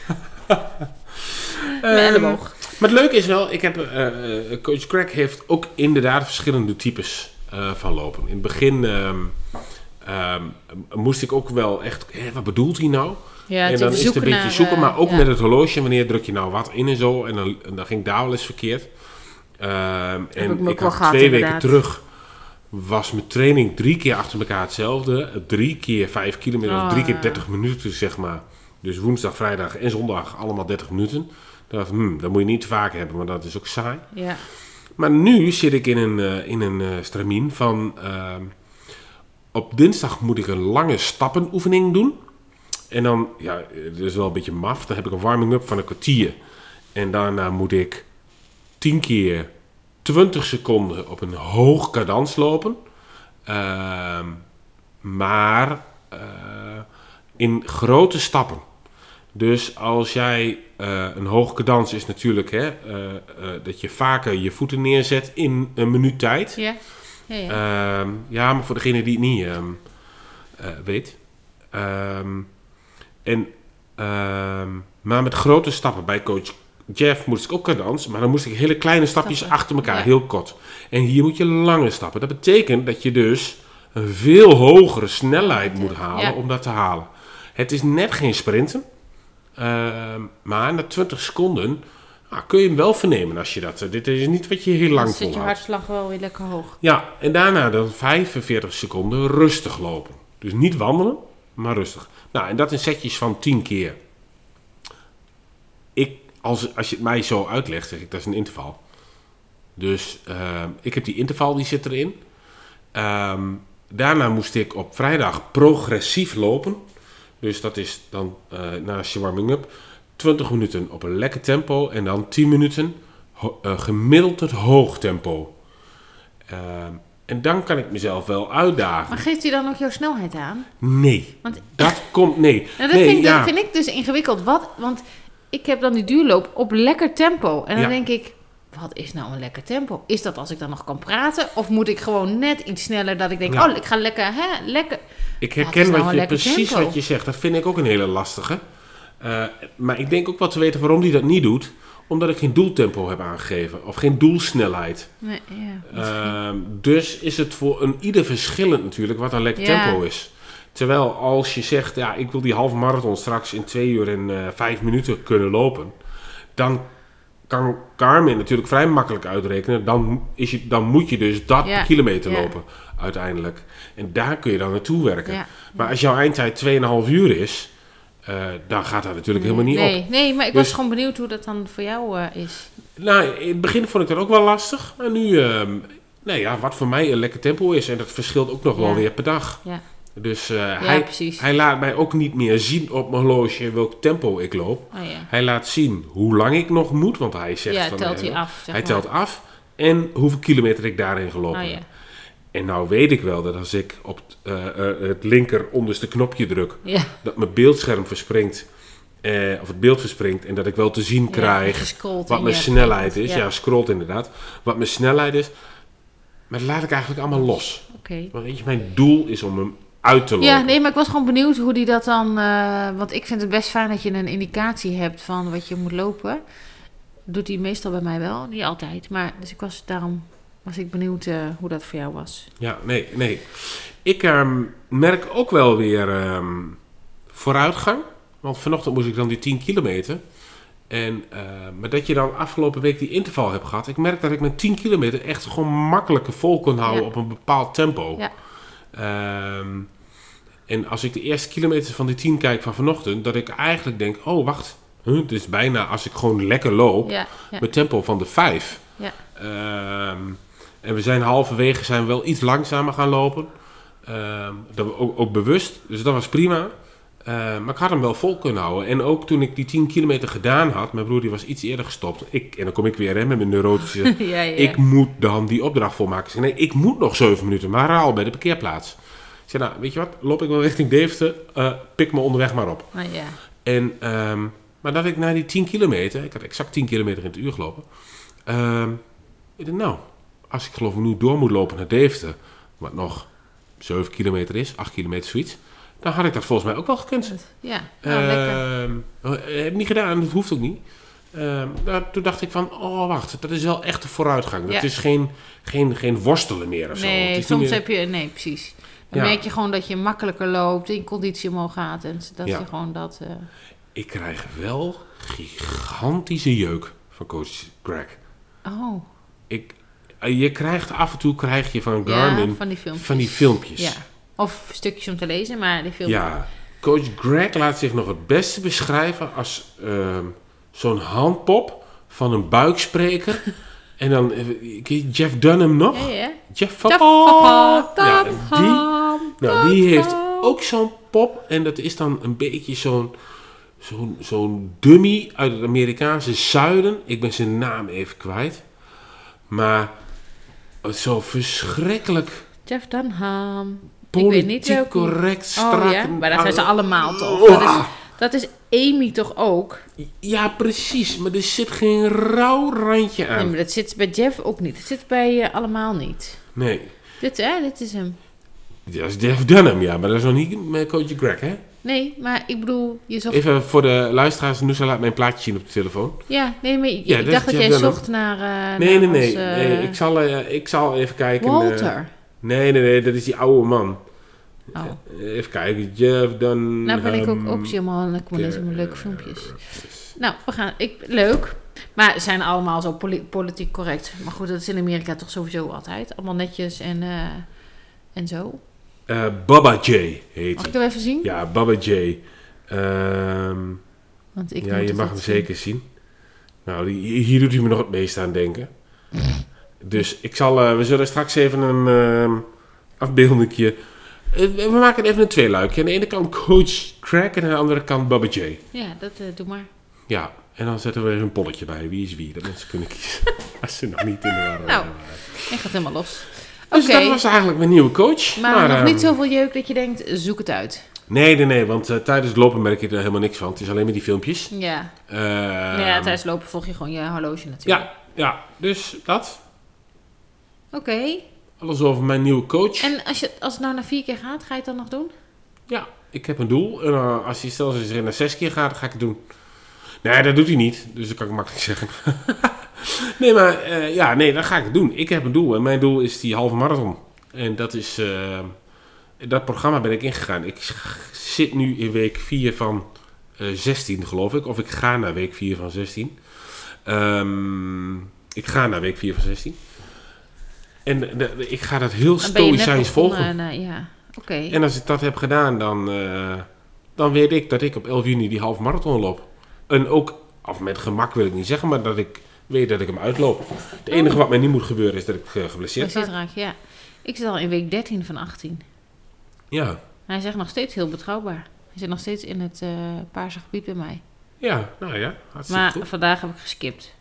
um, maar het leuke is wel, ik heb, uh, coach Greg heeft ook inderdaad verschillende types uh, van lopen. In het begin um, um, moest ik ook wel echt, hé, wat bedoelt hij nou? Ja, en dan is het een beetje naar, zoeken, maar ook ja. met het horloge, wanneer druk je nou wat in en zo. En dan, en dan ging daar wel eens verkeerd. Um, en ik, ik had gehad, twee inderdaad. weken terug was mijn training drie keer achter elkaar hetzelfde. Drie keer vijf kilometer, oh, drie keer dertig ja. minuten, zeg maar. Dus woensdag, vrijdag en zondag allemaal dertig minuten. Dan dacht ik, hmm, dat moet je niet te vaak hebben, maar dat is ook saai. Ja. Maar nu zit ik in een, uh, in een uh, stramien van... Uh, op dinsdag moet ik een lange stappenoefening doen. En dan, ja, dat is wel een beetje maf. Dan heb ik een warming-up van een kwartier. En daarna moet ik tien keer twintig seconden op een hoog cadans lopen. Uh, maar uh, in grote stappen. Dus als jij uh, een hoog cadans is natuurlijk hè, uh, uh, dat je vaker je voeten neerzet in een minuut tijd. Ja, ja, ja. Uh, ja maar voor degene die het niet uh, uh, weet. Uh, en, uh, maar met grote stappen bij coach Jeff moest ik ook cadans, maar dan moest ik hele kleine stapjes Stappen. achter elkaar, Ja. heel kort. En hier moet je lange stappen. Dat betekent dat je dus een veel hogere snelheid moet halen Ja. om dat te halen. Het is net geen sprinten, uh, maar na twintig seconden nou, kun je hem wel vernemen als je dat... Uh, dit is niet wat je heel lang Dan zit je volhoudt. hartslag wel weer lekker hoog. Ja, en daarna dan vijfenveertig seconden rustig lopen. Dus niet wandelen, maar rustig. Nou, en dat in setjes van tien keer. Ik, als, als je het mij zo uitlegt, zeg ik, dat is een interval. Dus uh, ik heb die interval, die zit erin. Um, daarna moest ik op vrijdag progressief lopen. Dus dat is dan, uh, naast je warming-up, twintig minuten op een lekker tempo. En dan tien minuten ho- uh, gemiddeld het hoog tempo. Um, en dan kan ik mezelf wel uitdagen. Maar geeft hij dan ook jouw snelheid aan? Nee, Want, dat komt... Nee, nou, dat, nee, vind ik, ja. dat vind ik dus ingewikkeld. Wat, want ik heb dan die duurloop op lekker tempo. En dan Ja. denk ik, wat is nou een lekker tempo? Is dat als ik dan nog kan praten? Of moet ik gewoon net iets sneller dat ik denk, Ja. oh, ik ga lekker, hè, lekker. Ik Wat herken is nou wat een je, lekker precies tempo? wat je zegt. Dat vind ik ook een hele lastige. Uh, maar ik denk ook wel te weten waarom die dat niet doet. Omdat ik geen doeltempo heb aangegeven. Of geen doelsnelheid. Nee, ja, uh, dus is het voor een ieder verschillend natuurlijk wat een lekker Ja. tempo is. Terwijl als je zegt, ja, ik wil die halve marathon straks in twee uur en uh, vijf minuten kunnen lopen. Dan kan Garmin natuurlijk vrij makkelijk uitrekenen. Dan, is je, dan moet je dus dat Ja. per kilometer Ja. lopen uiteindelijk. En daar kun je dan naartoe werken. Ja. Maar als jouw eindtijd twee komma vijf uur is, uh, dan gaat dat natuurlijk helemaal niet nee, op. nee, maar ik Dus- was gewoon benieuwd hoe dat dan voor jou uh, is. Nou, in het begin vond ik dat ook wel lastig. En nu, uh, nou ja, wat voor mij een lekker tempo is. En dat verschilt ook nog Ja. wel weer per dag. Ja. Dus uh, hij, precies. hij laat mij ook niet meer zien op mijn horloge welk tempo ik loop. Oh, ja. Hij laat zien hoe lang ik nog moet. Want hij zegt Ja, van... telt eh, hij af, zeg Hij maar. telt af. En hoeveel kilometer ik daarin gelopen Oh, ja. heb. En nou weet ik wel dat als ik op uh, uh, het linker onderste knopje druk... Ja. dat mijn beeldscherm verspringt... Uh, of het beeld verspringt en dat ik wel te zien Ja, krijg je scrolt wat en mijn je- snelheid is. ja. Ja, scrolt inderdaad. Wat mijn snelheid is. Maar dat laat ik eigenlijk allemaal los. Oké. Want weet je, mijn doel is om hem uit te lopen. Ja, nee, maar ik was gewoon benieuwd hoe die dat dan... Uh, want ik vind het best fijn dat je een indicatie hebt van wat je moet lopen. Doet hij meestal bij mij wel, niet altijd. Maar dus ik was daarom was ik benieuwd uh, hoe dat voor jou was. Ja, nee, nee. Ik um, merk ook wel weer um, vooruitgang. Want vanochtend moest ik dan die tien kilometer. En, uh, maar dat je dan afgelopen week die interval hebt gehad. Ik merk dat ik mijn tien kilometer echt gewoon makkelijker vol kon houden Ja. op een bepaald tempo. Ja. Um, en als ik de eerste kilometer van die tien kijk van vanochtend, dat ik eigenlijk denk, oh wacht, huh, het is bijna als ik gewoon lekker loop, Ja, ja. met tempo van de vijf. Ja. Um, en we zijn halverwege zijn we wel iets langzamer gaan lopen. Um, dat we ook, ook bewust, dus dat was prima. Uh, maar ik had hem wel vol kunnen houden. En ook toen ik die tien kilometer gedaan had, mijn broer die was iets eerder gestopt. Ik, en dan kom ik weer hè, met mijn neurotische, ja, ja. ik moet dan die opdracht volmaken. Ik zei, nee, ik moet nog zeven minuten, maar al bij de parkeerplaats. Ik zei, nou, weet je wat, loop ik wel richting Deventer, uh, pik me onderweg maar op. Nou ja. En, um, maar dat ik na die tien kilometer, ik had exact tien kilometer in het uur gelopen. Um, ik dacht, nou, als ik geloof ik nu door moet lopen naar Deventer, wat nog zeven kilometer is, acht kilometer zoiets, dan had ik dat volgens mij ook wel gekund. Ja, nou, lekker. Uh, heb ik niet gedaan, dat hoeft ook niet. Uh, nou, toen dacht ik van, oh wacht, dat is wel echt een vooruitgang. Dat Ja. is geen, geen, geen worstelen meer of zo. Het Nee, is soms niet meer- heb je... Nee, precies. Dan Ja. merk je gewoon dat je makkelijker loopt, in conditie omhoog gaat. En dat Ja. je gewoon dat... Uh... Ik krijg wel gigantische jeuk van coach Greg. Oh. Ik, je krijgt af en toe krijg je van Garmin Ja, van die filmpjes. van die filmpjes. Ja. Of stukjes om te lezen, maar die filmpjes. Ja, coach Greg laat zich nog het beste beschrijven als uh, zo'n handpop van een buikspreker. En dan, uh, ken je Jeff Dunham nog? Ja, ja. Jeff Jeff Papa. Papa, Ja, Dunham, die, nou, die Dunham. heeft ook zo'n pop. En dat is dan een beetje zo'n zo'n zo'n dummy uit het Amerikaanse zuiden. Ik ben zijn naam even kwijt. Maar zo verschrikkelijk Jeff Dunham. Ik weet niet politiek welke. correct, strak. Oh ja, maar dat zijn ze allemaal toch? Oh. Dat is, dat is Amy toch ook? Ja, precies. Maar er zit geen rauw randje Nee, aan. maar dat zit bij Jeff ook niet. Dat zit bij uh, allemaal niet. Nee. Dit, hè? Dit is hem. Dat is Jeff Dunham, ja. Maar dat is nog niet met coach Greg, hè? Nee, maar ik bedoel, je zocht... Even voor de luisteraars, Noosa laat mijn plaatje zien op de telefoon. Ja, nee, maar ik Ja, ik dat dacht is dat jij Jeff zocht Dunham. naar... Uh, Nee, naar nee, ons, nee. uh, nee ik, zal, uh, ik zal even kijken. Walter. Uh, nee, nee, nee. Dat is die oude man. Oh. Uh, even kijken. Jeff Dunham. Nou ben ik ook, ook zie allemaal lekker lezen met leuke filmpjes. Nou, we gaan... Ik, leuk. Maar ze zijn allemaal zo poli- politiek correct. Maar goed, dat is in Amerika toch sowieso altijd. Allemaal netjes en, uh, en zo. Uh, Baba J heet Mag hij. ik hem even zien? Ja, Baba J. Um, Want ik ja, moet je het mag echt hem zien. zeker zien. Nou, die, hier doet hij me nog het meest aan denken. Dus ik zal... Uh, we zullen straks even een uh, afbeeldingje... Uh, we maken even een tweeluikje. Aan de ene kant Coach Crack en aan de andere kant Baba J. Ja, dat uh, doe maar. Ja, en dan zetten we even een polletje bij. Wie is wie? Dat mensen kunnen kiezen. Als ze nog niet in de war waren. Nou, hij gaat helemaal los. Dus Oké. dat was eigenlijk mijn nieuwe coach. Maar, maar nog uh, niet zoveel jeuk dat je denkt, zoek het uit. Nee, nee, nee. Want uh, tijdens het lopen merk je er helemaal niks van. Het is alleen maar die filmpjes. Ja. Uh, ja, tijdens lopen volg je gewoon je horloge natuurlijk. Ja, ja. Dus dat. Oké. Okay. Alles over mijn nieuwe coach. En als, je, als het nou naar vier keer gaat, ga je het dan nog doen? Ja, ik heb een doel. En uh, als hij stel als hij naar zes keer gaat, dan ga ik het doen. Nee, dat doet hij niet. Dus dat kan ik makkelijk zeggen. nee, maar uh, ja, nee, dan ga ik het doen. Ik heb een doel. En mijn doel is die halve marathon. En dat is... Uh, dat programma ben ik ingegaan. Ik zit nu in week vier van uh, zestien, geloof ik. Of ik ga naar week vier van zestien. Um, ik ga naar week vier van zestien. En de, de, ik ga dat heel stoïcijns volgen. Uh, ja. Okay. En als ik dat heb gedaan, dan, uh, dan weet ik dat ik op elf juni die halve marathon loop. En ook, of met gemak wil ik niet zeggen, maar dat ik weet dat ik hem uitloop. Het enige oh. wat mij niet moet gebeuren is dat ik uh, geblesseerd raak. raak. Ja. Ik zit al in week dertien van achttien. Ja. Hij is echt nog steeds heel betrouwbaar. Hij zit nog steeds in het uh, paarse gebied bij mij. Ja, nou ja, hartstikke Maar goed. vandaag heb ik geskipt.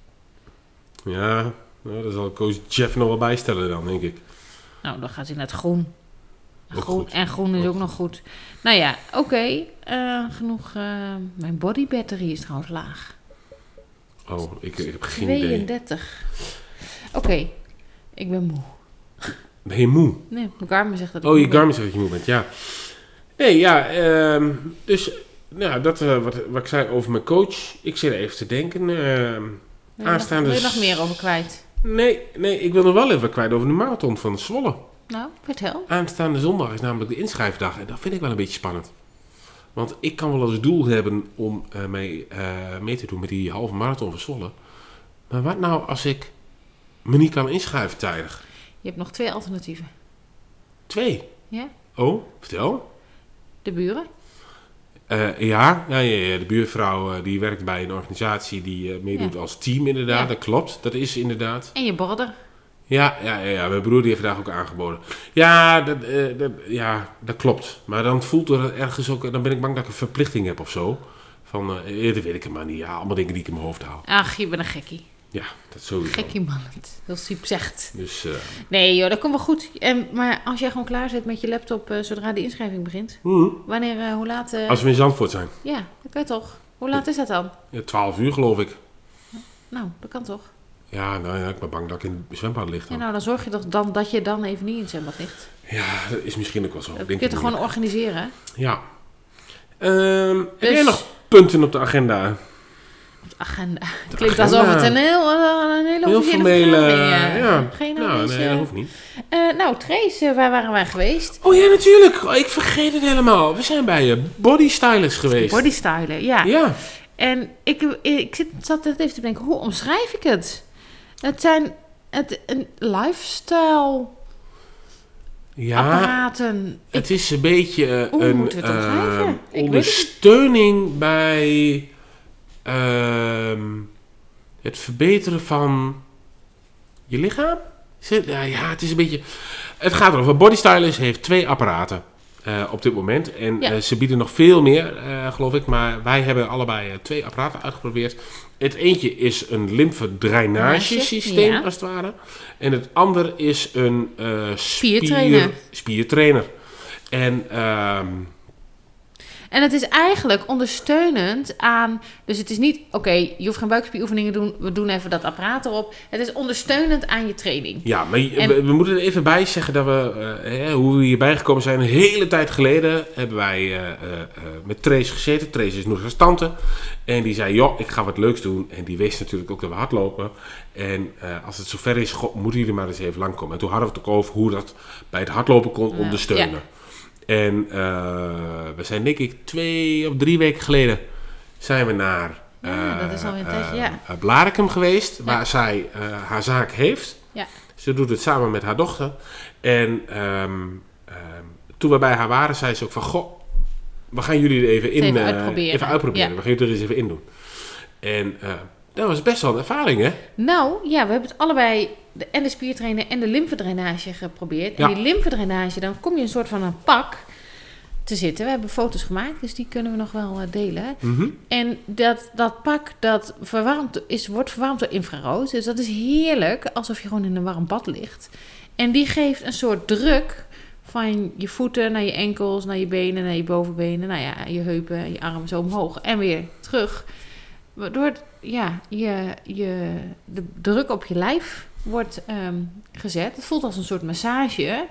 Ja, nou, daar zal coach Jeff nog wel bijstellen dan, denk ik. Nou, dan gaat hij naar het groen. Ook groen goed. En groen is ook, ook nog goed. Nou ja, oké. Okay. Uh, genoeg. Uh, mijn body battery is trouwens laag. Oh, ik, ik heb geen tweeëndertig. Oké, okay. Ik ben moe. Ben je moe? Nee, mijn Garmin zegt dat ik Oh, moe je Garmin zegt dat je moe bent, ja. Nee, ja, um, dus nou, dat uh, wat, wat ik zei over mijn coach. Ik zit even te denken. Uh, wil, je nog, wil je nog meer over kwijt? Nee, nee, ik wil nog wel even kwijt over de marathon van Zwolle. Nou, vertel. Aanstaande zondag is namelijk de inschrijfdag en dat vind ik wel een beetje spannend. Want ik kan wel als doel hebben om uh, mee, uh, mee te doen met die halve marathon van Zwolle. Maar wat nou als ik me niet kan inschrijven tijdig? Je hebt nog twee alternatieven. Twee? Ja. Oh, vertel. De buren? Uh, ja, ja, ja, ja, de buurvrouw uh, die werkt bij een organisatie die uh, meedoet ja. als team inderdaad. Ja. Dat klopt, dat is inderdaad. En je broeder? Ja, ja, ja, ja, mijn broer die heeft vandaag ook aangeboden. Ja dat, uh, dat, ja, dat klopt. Maar dan voelt er ergens ook... Dan ben ik bang dat ik een verplichting heb of zo. Van, uh, dat weet ik maar niet. Ja, allemaal dingen die ik in mijn hoofd haal. Ach, je bent een gekkie. Ja, dat sowieso. Gekkie man, dat Siep zegt. Dus, uh, nee joh, dat komt wel goed. En, maar als jij gewoon klaar zit met je laptop uh, zodra de inschrijving begint. Mm-hmm. Wanneer, uh, hoe laat... Uh... Als we in Zandvoort zijn. Ja, dat kan je toch. Hoe laat is dat dan? Ja, twaalf uur geloof ik. Nou, dat kan toch. Ja, nou ja, ik ben bang dat ik in het zwembad lig dan. Ja, nou, dan zorg je toch dan dat je dan even niet in het zwembad ligt. Ja, dat is misschien ook wel zo. Dat kun je toch gewoon organiseren, hè? Ja. Um, dus... Heb jij nog punten op de agenda? Op de agenda. Het klinkt agenda. Alsof het een heel, een hele heel formele... Ja. ja. Geen nou, nee, dat hoeft niet. Uh, nou, Trace, uh, waar waren wij geweest? Oh ja, natuurlijk. Ik vergeet het helemaal. We zijn bij uh, Body Stylist geweest. Body Styler, ja. Ja. En ik, ik zit, zat net even te denken, hoe omschrijf ik het? Het zijn het, een lifestyle ja, apparaten. Het ik, is een beetje hoe een moet het uh, ondersteuning bij uh, het verbeteren van je lichaam. Ja, ja, het is een beetje... Het gaat erover. Body Stylist heeft twee apparaten uh, op dit moment. En ja. uh, ze bieden nog veel meer, uh, geloof ik. Maar wij hebben allebei uh, twee apparaten uitgeprobeerd. Het eentje is een lymfedrainagesysteem, ja. als het ware. En het andere is een uh, spier, spiertrainer. spiertrainer. En... Um, En het is eigenlijk ondersteunend aan... Dus het is niet, oké, okay, je hoeft geen buikspieroefeningen te doen. We doen even dat apparaat erop. Het is ondersteunend aan je training. Ja, maar je, en, we, we moeten er even bij zeggen dat we... Uh, hè, hoe we hierbij gekomen zijn. Een hele tijd geleden hebben wij uh, uh, uh, met Trace gezeten. Trace is Noor's tante. En die zei, joh, ik ga wat leuks doen. En die wist natuurlijk ook dat we hardlopen. En uh, als het zover is, goh, moeten jullie maar eens even langkomen. En toen hadden we het ook over hoe dat bij het hardlopen kon uh, ondersteunen. Ja. En uh, we zijn denk ik twee of drie weken geleden zijn we naar uh, ja, dat is alweer een tijdje, ja. uh, Blaricum geweest, ja. waar zij uh, haar zaak heeft. Ja. Ze doet het samen met haar dochter. En um, um, toen we bij haar waren, zei ze ook van, goh, we gaan jullie er even in even uh, uitproberen. Even uitproberen. Ja. We gaan jullie er eens even in doen. En uh, dat was best wel een ervaring, hè? Nou, ja, we hebben het allebei, de, en de spiertrainer en de lymfedrainage geprobeerd. Ja. En die lymfedrainage, dan kom je een soort van een pak te zitten. We hebben foto's gemaakt, dus die kunnen we nog wel uh, delen. Mm-hmm. En dat, dat pak, dat verwarmd is, wordt verwarmd door infrarood. Dus dat is heerlijk, alsof je gewoon in een warm bad ligt. En die geeft een soort druk van je voeten naar je enkels, naar je benen, naar je bovenbenen. Nou ja, je heupen, je armen zo omhoog en weer terug. Waardoor ja, je, je, de druk op je lijf wordt um, gezet. Het voelt als een soort massage.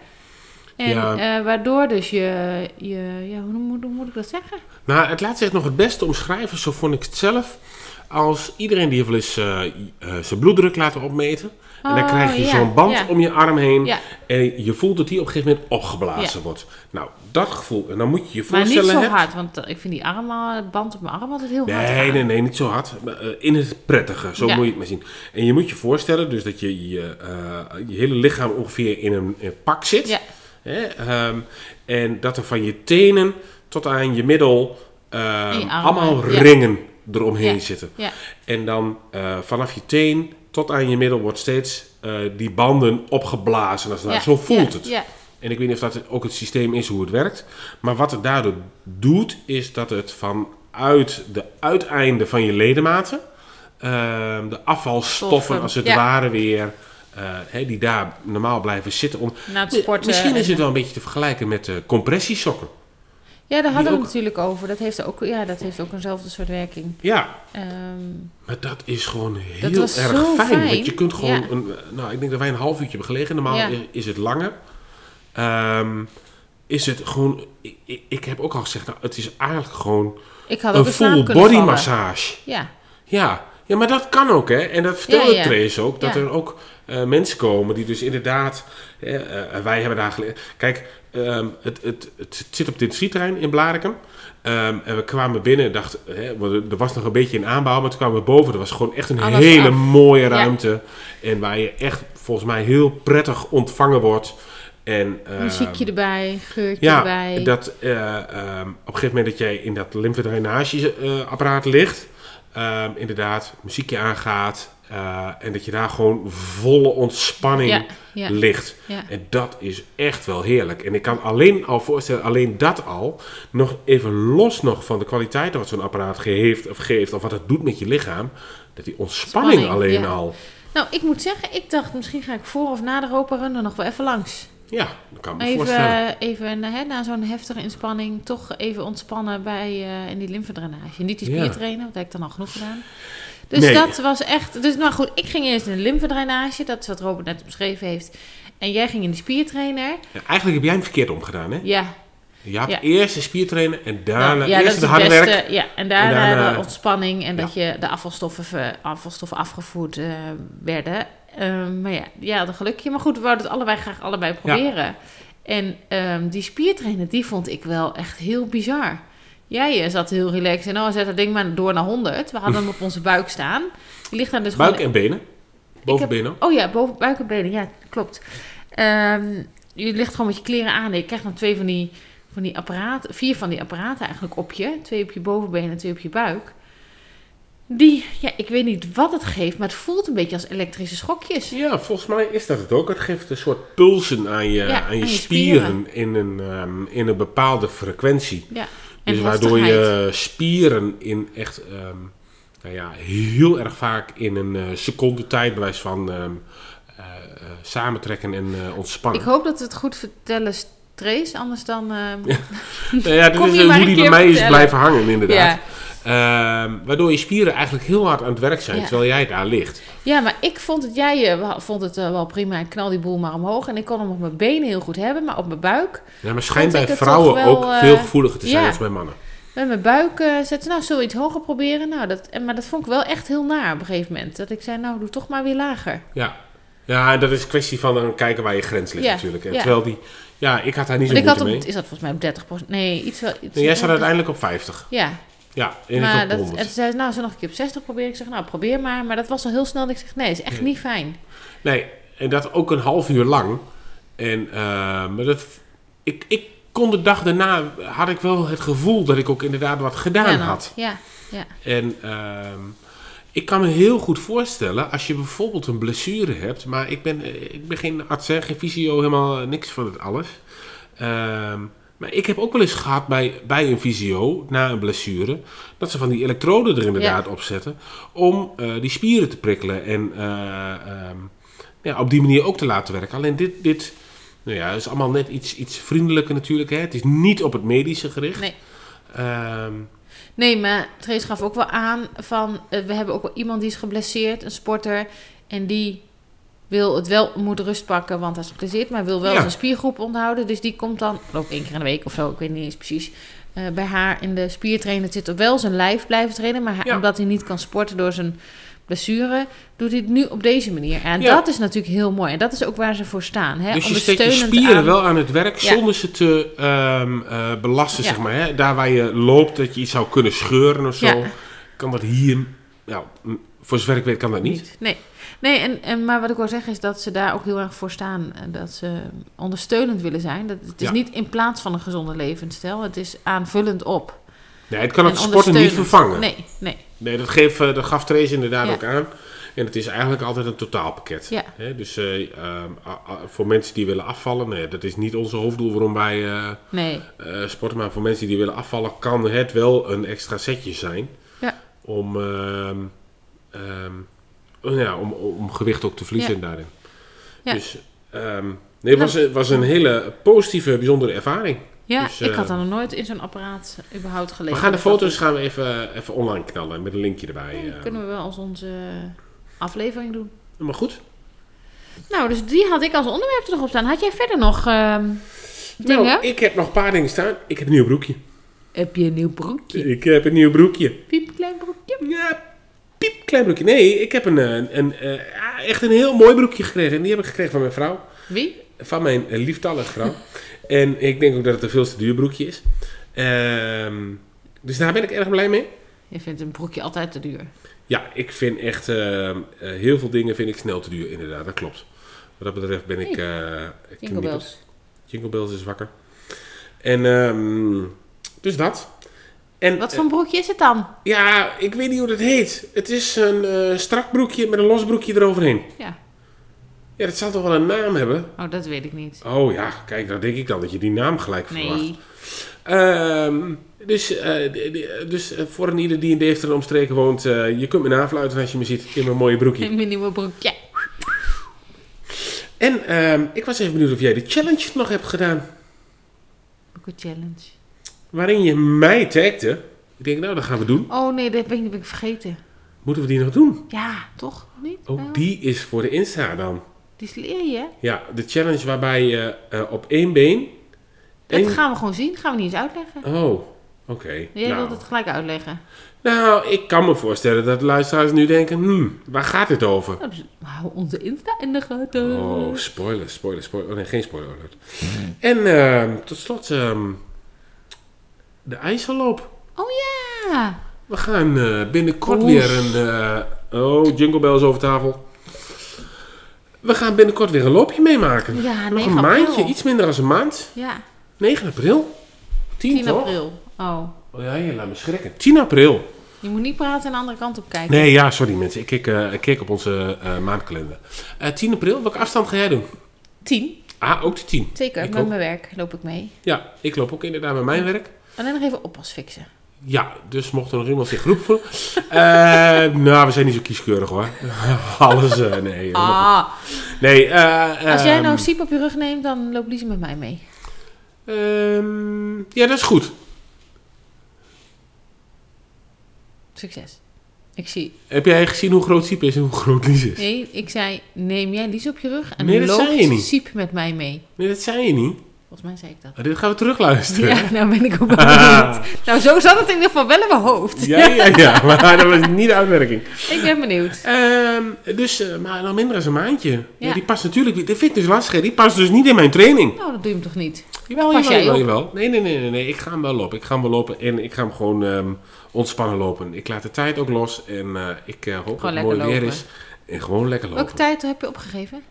En ja. uh, waardoor dus je... je ja, hoe, moet, hoe moet ik dat zeggen? Nou, het laat zich nog het beste omschrijven. Zo vond ik het zelf. Als iedereen die wel eens uh, uh, zijn bloeddruk laten opmeten. En dan oh, krijg je ja, zo'n band ja. om je arm heen. Ja. En je voelt dat die op een gegeven moment opgeblazen ja. wordt. Nou, dat gevoel. En dan moet je je voorstellen... Maar niet zo hebt, hard, want ik vind die arm, band op mijn arm altijd heel nee, hard. Nee, nee, nee, niet zo hard. Maar, uh, in het prettige, zo ja. moet je het maar zien. En je moet je voorstellen dus dat je je, uh, je hele lichaam ongeveer in een, in een pak zit. Ja. Hè, um, en dat er van je tenen tot aan je middel uh, je allemaal ja. ringen eromheen ja. zitten. Ja. En dan uh, vanaf je teen tot aan je middel wordt steeds uh, die banden opgeblazen. Als ja. Zo voelt ja. het. Ja. En ik weet niet of dat ook het systeem is hoe het werkt. Maar wat het daardoor doet, is dat het vanuit de uiteinden van je ledematen, uh, de afvalstoffen Stoffen. als het ja. ware weer, uh, he, die daar normaal blijven zitten. Om, Na het sporten. Misschien is het wel een beetje te vergelijken met uh, compressiesokken. Ja, daar hadden we ook... het natuurlijk over. Dat heeft ook, ja, dat heeft ook eenzelfde soort werking. Ja. Um, maar dat is gewoon heel erg fijn, fijn. Want je kunt gewoon... Ja. Een, nou, ik denk dat wij een half uurtje hebben gelegen. Normaal ja. is het langer. Um, is het gewoon... Ik, ik heb ook al gezegd, nou, het is eigenlijk gewoon ik had een ook een full body massage. Ja. Ja. Ja, maar dat kan ook, hè. En dat vertelde ja, ja. Trace ook. Dat ja. er ook uh, mensen komen die dus inderdaad... Uh, uh, wij hebben daar geleerd... Kijk, um, het, het, het zit op het industrieterrein in Blaricum. Um, en we kwamen binnen en dachten... Hè, er was nog een beetje in aanbouw, maar toen kwamen we boven. Er was gewoon echt een Alles hele af. mooie ruimte. Ja. En waar je echt volgens mij heel prettig ontvangen wordt. En, uh, muziekje erbij, geurtje ja, erbij. Dat, uh, um, op een gegeven moment dat jij in dat lymfedrainageapparaat uh, ligt... Um, inderdaad, muziekje aangaat uh, en dat je daar gewoon volle ontspanning ja, ja, ligt. Ja. En dat is echt wel heerlijk. En ik kan alleen al voorstellen, alleen dat al, nog even los nog van de kwaliteit wat zo'n apparaat geeft of geeft of wat het doet met je lichaam, dat die ontspanning Spanning, alleen ja. al. Nou, ik moet zeggen, ik dacht misschien ga ik voor of na de Ropa-run er nog wel even langs. Ja, dat kan me even, voorstellen. Even hè, na zo'n heftige inspanning toch even ontspannen bij uh, in die lymfedrainage. Niet die spiertrainen, ja. want dat heb ik dan al genoeg gedaan. Dus nee. dat was echt... Dus nou goed, ik ging eerst in de lymfedrainage. Dat is wat Robert net beschreven heeft. En jij ging in de spiertrainer. Ja, eigenlijk heb jij hem verkeerd omgedaan, hè? Ja. Je had ja. eerst de spiertrainer en daarna nou, ja, eerst het de harde beste, werk. Ja, en daarna, en daarna de ontspanning en ja. dat je de afvalstoffen, afvalstoffen afgevoerd uh, werden. Um, maar ja, ja, een gelukje. Maar goed, we wouden het allebei graag allebei proberen. Ja. En um, die spiertrainer, die vond ik wel echt heel bizar. Jij uh, zat heel relaxed en oh, zet dat ding maar door naar honderd. We hadden hem op onze buik staan. Die ligt daar dus buik gewoon... en benen? Bovenbenen? Heb... Oh ja, boven, buik en benen. Ja, klopt. Um, je ligt gewoon met je kleren aan. Je krijgt dan twee van die, van die apparaten, vier van die apparaten eigenlijk op je. Twee op je bovenbenen en twee op je buik. Die, ja, ik weet niet wat het geeft, maar het voelt een beetje als elektrische schokjes. Ja, volgens mij is dat het ook. Het geeft een soort pulsen aan je, ja, aan je, aan je spieren, spieren in, een, um, in een bepaalde frequentie. Ja, dus waardoor je spieren in echt, um, nou ja, heel erg vaak in een uh, seconde tijd bij wijze van um, uh, uh, samentrekken en uh, ontspannen. Ik hoop dat we het goed vertellen. Trace, anders dan... Uh, ja. Nou ja, dat is uh, hoe die bij mij is blijven hangen, inderdaad. Ja. Uh, waardoor je spieren eigenlijk heel hard aan het werk zijn, ja. terwijl jij daar ligt. Ja, maar ik vond het, jij uh, vond het uh, wel prima. Ik knal die boel maar omhoog. En ik kon hem op mijn benen heel goed hebben, maar op mijn buik... Ja, maar schijnt bij vrouwen wel, ook uh, veel gevoeliger te zijn ja. dan bij mannen. Met mijn buik uh, zetten, nou, zullen we iets hoger proberen? Nou, dat, en, maar dat vond ik wel echt heel naar op een gegeven moment. Dat ik zei, nou, doe toch maar weer lager. Ja, ja en dat is een kwestie van dan kijken waar je grens ligt ja. natuurlijk. En ja. Terwijl die... Ja, ik had daar niet zo moeite mee. Op, is dat volgens mij op dertig procent? Nee, iets wel... Iets nee, jij zat uiteindelijk op vijftig. Ja. Ja, en maar ik dat, op honderd. En toen zei ze, nou, zo nog een keer op zestig proberen. Ik zeg, nou, probeer maar. Maar dat was al heel snel dat ik zeg, nee, is echt nee. niet fijn. Nee, en dat ook een half uur lang. En, uh, maar dat... Ik, ik kon de dag daarna, had ik wel het gevoel dat ik ook inderdaad wat gedaan ja, had. Ja, ja. En... Uh, ik kan me heel goed voorstellen, als je bijvoorbeeld een blessure hebt, maar ik ben, ik ben geen arts, hè, geen fysio, helemaal niks van het alles. Um, maar ik heb ook wel eens gehad bij, bij een fysio, na een blessure, dat ze van die elektroden er inderdaad ja. op zetten, om uh, die spieren te prikkelen en uh, um, ja, op die manier ook te laten werken. Alleen dit, dit nou ja, is allemaal net iets, iets vriendelijker natuurlijk. Hè. Het is niet op het medische gericht. Nee. Um, Nee, maar Trace gaf ook wel aan van... Uh, we hebben ook wel iemand die is geblesseerd, een sporter. En die wil het wel, moet rust pakken, want hij is geblesseerd. Maar wil wel ja. zijn spiergroep onderhouden. Dus die komt dan, ook één keer in de week of zo, ik weet niet eens precies... Uh, bij haar in de spiertrainer zit er wel zijn lijf blijven trainen. Maar hij, ja. omdat hij niet kan sporten door zijn blessure, doet hij het nu op deze manier. En ja. dat is natuurlijk heel mooi. En dat is ook waar ze voor staan. Hè? Dus je steekt je spieren aan... wel aan het werk ja. zonder ze te um, uh, belasten, ja. zeg maar. Hè? Daar waar je loopt, dat je iets zou kunnen scheuren of zo. Ja. Kan dat hier... Nou, voor zover ik weet kan dat niet. niet. Nee, nee en, en, maar wat ik wil zeggen is dat ze daar ook heel erg voor staan. Dat ze ondersteunend willen zijn. Dat, het is ja. niet in plaats van een gezonde levensstijl. Het is aanvullend op. Nee, het kan het sporten niet vervangen. Nee, nee. Nee, dat, geeft, dat gaf Trace inderdaad ja. ook aan. En het is eigenlijk altijd een totaalpakket. Ja. Hè? Dus uh, uh, uh, voor mensen die willen afvallen, nee, dat is niet onze hoofddoel waarom wij uh, nee. uh, sporten. Maar voor mensen die willen afvallen, kan het wel een extra setje zijn. Ja. Om, uh, um, ja, om, om gewicht ook te verliezen ja. daarin. Ja. Dus um, nee, het was, was een hele positieve, bijzondere ervaring. Ja, dus, ik uh, had dan nog nooit in zo'n apparaat überhaupt gelezen. We gaan de foto's gaan we even, even online knallen met een linkje erbij. Ja, kunnen we wel als onze aflevering doen. Maar goed. Nou, dus die had ik als onderwerp er nog op staan. Had jij verder nog uh, dingen? Nou, ik heb nog een paar dingen staan. Ik heb een nieuw broekje. Heb je een nieuw broekje? Ik heb een nieuw broekje. Piepklein broekje? Ja, piepklein broekje. Nee, ik heb een, een, een, een, echt een heel mooi broekje gekregen. En die heb ik gekregen van mijn vrouw. Wie? Van mijn lieftallige vrouw. En ik denk ook dat het een veel te duur broekje is. Um, dus daar ben ik erg blij mee. Je vindt een broekje altijd te duur? Ja, ik vind echt... Uh, uh, heel veel dingen vind ik snel te duur, inderdaad. Dat klopt. Wat dat betreft ben ik... Uh, Jingle Bells. Jingle Bells is wakker. En um, dus dat. En, wat voor een broekje is het dan? Ja, ik weet niet hoe dat heet. Het is een uh, strak broekje met een los broekje eroverheen. Ja. Ja, dat zal toch wel een naam hebben? Oh, dat weet ik niet. Oh ja, kijk, dan denk ik dan dat je die naam gelijk nee. verwacht. Um, dus uh, dus uh, voor een ieder die in Deventer en omstreken woont, uh, je kunt me nafluiten als je me ziet in mijn mooie broekje. In mijn nieuwe broekje. En um, ik was even benieuwd of jij de challenge nog hebt gedaan. Ook een challenge. Waarin je mij tagde. Ik denk, nou, dat gaan we doen. Oh nee, dat ben ik, dat ben ik vergeten. Moeten we die nog doen? Ja, toch? Niet? Ook oh. die is voor de Insta dan. Die leer je, hè? Ja, de challenge waarbij je uh, op één been... Dat één... gaan we gewoon zien. Gaan we niet eens uitleggen. Oh, oké. Okay. Jij nou. wilt het gelijk uitleggen. Nou, ik kan me voorstellen dat de luisteraars nu denken... Hmm, waar gaat dit over? Nou, dus hou onze Insta in de gaten. Oh, spoiler, spoiler, spoiler. Oh nee, geen spoiler alert. Mm. En uh, tot slot... Um, de IJsselloop. Oh ja! We gaan uh, binnenkort Oef. weer een... Uh, oh, Jingle Bells over tafel. We gaan binnenkort weer een loopje meemaken. Ja, nog een maandje, iets minder dan een maand. Ja. negen april. tien, tien toch? april. Oh. Oh ja, je laat me schrikken. tien april. Je moet niet praten en de andere kant op kijken. Nee, ja, sorry mensen. Ik keek, uh, ik keek op onze uh, maandkalender. Uh, tien april, welke afstand ga jij doen? tien. Ah, ook de tien. Zeker, ik met ook. mijn werk loop ik mee. Ja, ik loop ook inderdaad met mijn werk. Alleen nog even oppas fixen. Ja, dus mocht er nog iemand zich geroepen voelen. uh, nou, we zijn niet zo kieskeurig hoor. Alles, uh, nee. Ah. Nee, uh, Als jij nou um, Siep op je rug neemt, dan loopt Lies met mij mee. Um, ja, dat is goed. Succes. Ik zie... Heb jij gezien hoe groot Siep is en hoe groot Lies is? Nee, ik zei, neem jij Lies op je rug en nee, dat loopt zei je niet. Siep met mij mee. Nee, dat zei je niet. Volgens mij zei ik dat. Maar dit gaan we terugluisteren. Ja, nou ben ik ook wel benieuwd. Nou, zo zat het in ieder geval wel in mijn hoofd. Ja, ja, ja. Maar dat was niet de uitwerking. Ik ben benieuwd. Um, dus, uh, maar nou minder dan een maandje. Ja. Ja, die past natuurlijk... Dat vind ik dus lastig. Hè. Die past dus niet in mijn training. Nou, dat doe je hem toch niet? Jawel, Pas jawel, jij jawel, op? jawel. Nee, nee, nee, nee, nee. Ik ga hem wel lopen. Ik ga hem wel lopen en ik ga hem gewoon um, ontspannen lopen. Ik laat de tijd ook los en uh, ik uh, hoop gewoon dat het mooi lopen. weer is. En gewoon lekker lopen. Welke tijd heb je opgegeven?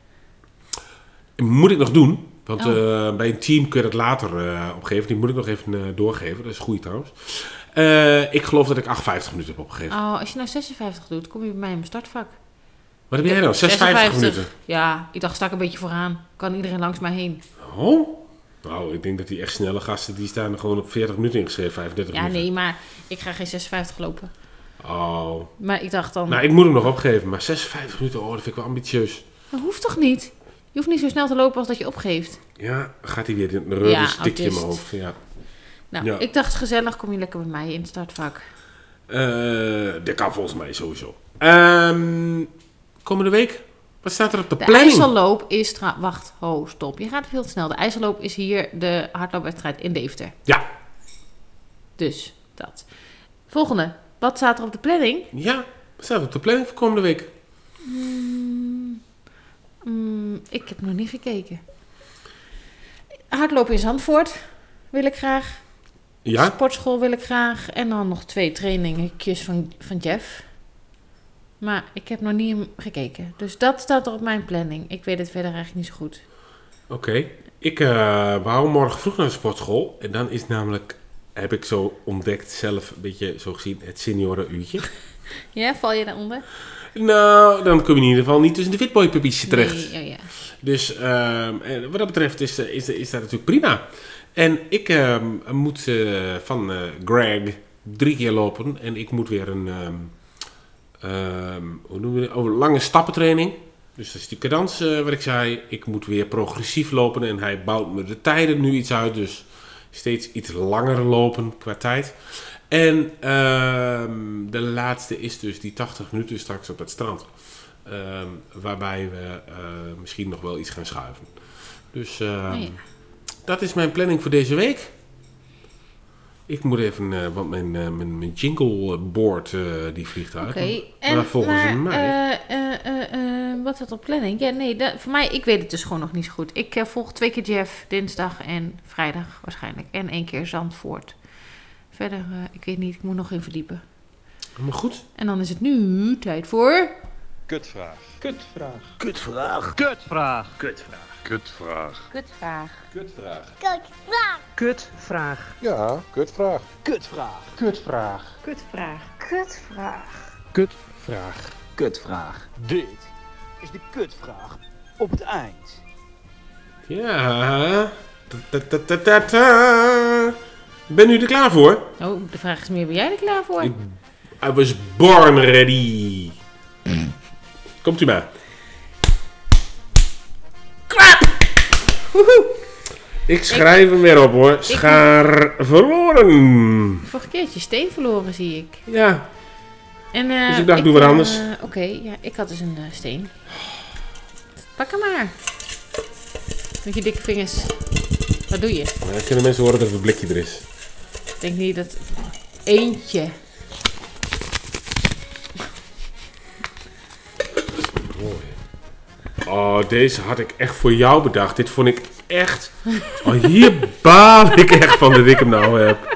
Moet ik nog doen. Want oh. uh, bij een team kun je dat later uh, opgeven. Die moet ik nog even uh, doorgeven. Dat is goed trouwens. Uh, ik geloof dat ik achtentachtig minuten heb opgegeven. Oh, als je nou zesenvijftig doet, kom je bij mij in mijn startvak. Wat heb jij dan? zesenvijftig minuten? Ja, ik dacht, sta ik een beetje vooraan. Kan iedereen langs mij heen. Oh? Nou, ik denk dat die echt snelle gasten, die staan er gewoon op veertig minuten ingeschreven, vijfendertig ja, minuten. nee, maar ik ga geen zesenvijftig lopen. Oh. Maar ik dacht dan... Nou, ik moet hem nog opgeven, maar zesenvijftig minuten, oh, dat vind ik wel ambitieus. Dat hoeft toch niet? Je hoeft niet zo snel te lopen als dat je opgeeft. Ja, gaat hij weer een rode ja, stikje in mijn autist. hoofd. Ja. Nou, ja. ik dacht gezellig, kom je lekker bij mij in het startvak. Uh, dat kan volgens mij sowieso. Um, komende week, wat staat er op de, de planning? De IJsselloop is... Tra- Wacht, ho, stop. Je gaat veel te snel. De IJsselloop is hier de hardloopwedstrijd in Deventer. Ja. Dus, dat. Volgende. Wat staat er op de planning? Ja, wat staat er op de planning voor komende week? Mm, mm, ik heb nog niet gekeken. Hardlopen in Zandvoort wil ik graag. Ja? Sportschool wil ik graag. En dan nog twee trainingetjes van, van Jeff. Maar ik heb nog niet gekeken. Dus dat staat er op mijn planning. Ik weet het verder eigenlijk niet zo goed. Oké. Okay. Ik uh, wou morgen vroeg naar de sportschool. En dan is namelijk, heb ik zo ontdekt zelf, een beetje zo gezien, het seniorenuurtje. Ja, val je daaronder? Nou, dan kom je in ieder geval niet tussen de fitboy-puppies terecht. Nee, oh ja. Dus uh, wat dat betreft is, is, is dat natuurlijk prima. En ik uh, moet uh, van uh, Greg drie keer lopen. En ik moet weer een um, um, hoe noemen we het? Oh, lange stappentraining. Dus dat is die cadans uh, wat ik zei. Ik moet weer progressief lopen. En hij bouwt me de tijden nu iets uit. Dus steeds iets langer lopen qua tijd. En uh, de laatste is dus die tachtig minuten straks op het strand. Uh, waarbij we uh, misschien nog wel iets gaan schuiven. Dus uh, oh ja. Dat is mijn planning voor deze week. Ik moet even, uh, want mijn, uh, mijn, mijn jingleboard uh, die vliegt uit. Oké, okay. En maar volgens mij... Uh, uh, uh, uh, wat staat op planning? Ja, nee, dat, voor mij, ik weet het dus gewoon nog niet zo goed. Ik uh, volg twee keer Jeff, dinsdag en vrijdag waarschijnlijk. En één keer Zandvoort. Verder, uh, ik weet niet, ik moet nog in verdiepen. Maar goed. En dan is het nu tijd voor... Kutvraag. Kutvraag. Kutvraag. Kutvraag. Kutvraag. Kutvraag. Kutvraag. Kutvraag. Kutvraag. Kutvraag. Ja, kutvraag. Kutvraag. Kutvraag. Kutvraag. Kutvraag. Kutvraag. Kutvraag. Dit is de kutvraag op het eind. Ja. Ta -ta -ta -ta -ta. Ben u er klaar voor? Oh, de vraag is meer, ben jij er klaar voor? Ik, I was born ready. Komt u maar. Krap! Woehoe. Ik schrijf ik, hem weer op hoor. Schaar ik, verloren. Vorige keertje steen verloren zie ik. Ja. En, uh, dus ik dacht, ik, doe wat uh, anders. Oké, okay, ja, ik had dus een uh, steen. Pak hem maar. Met je dikke vingers. Wat doe je? Ja, dan kunnen mensen horen dat er een blikje er is. Ik denk niet dat... Eentje. Oh, deze had ik echt voor jou bedacht. Dit vond ik echt... Oh, hier baal ik echt van dat ik hem nou heb.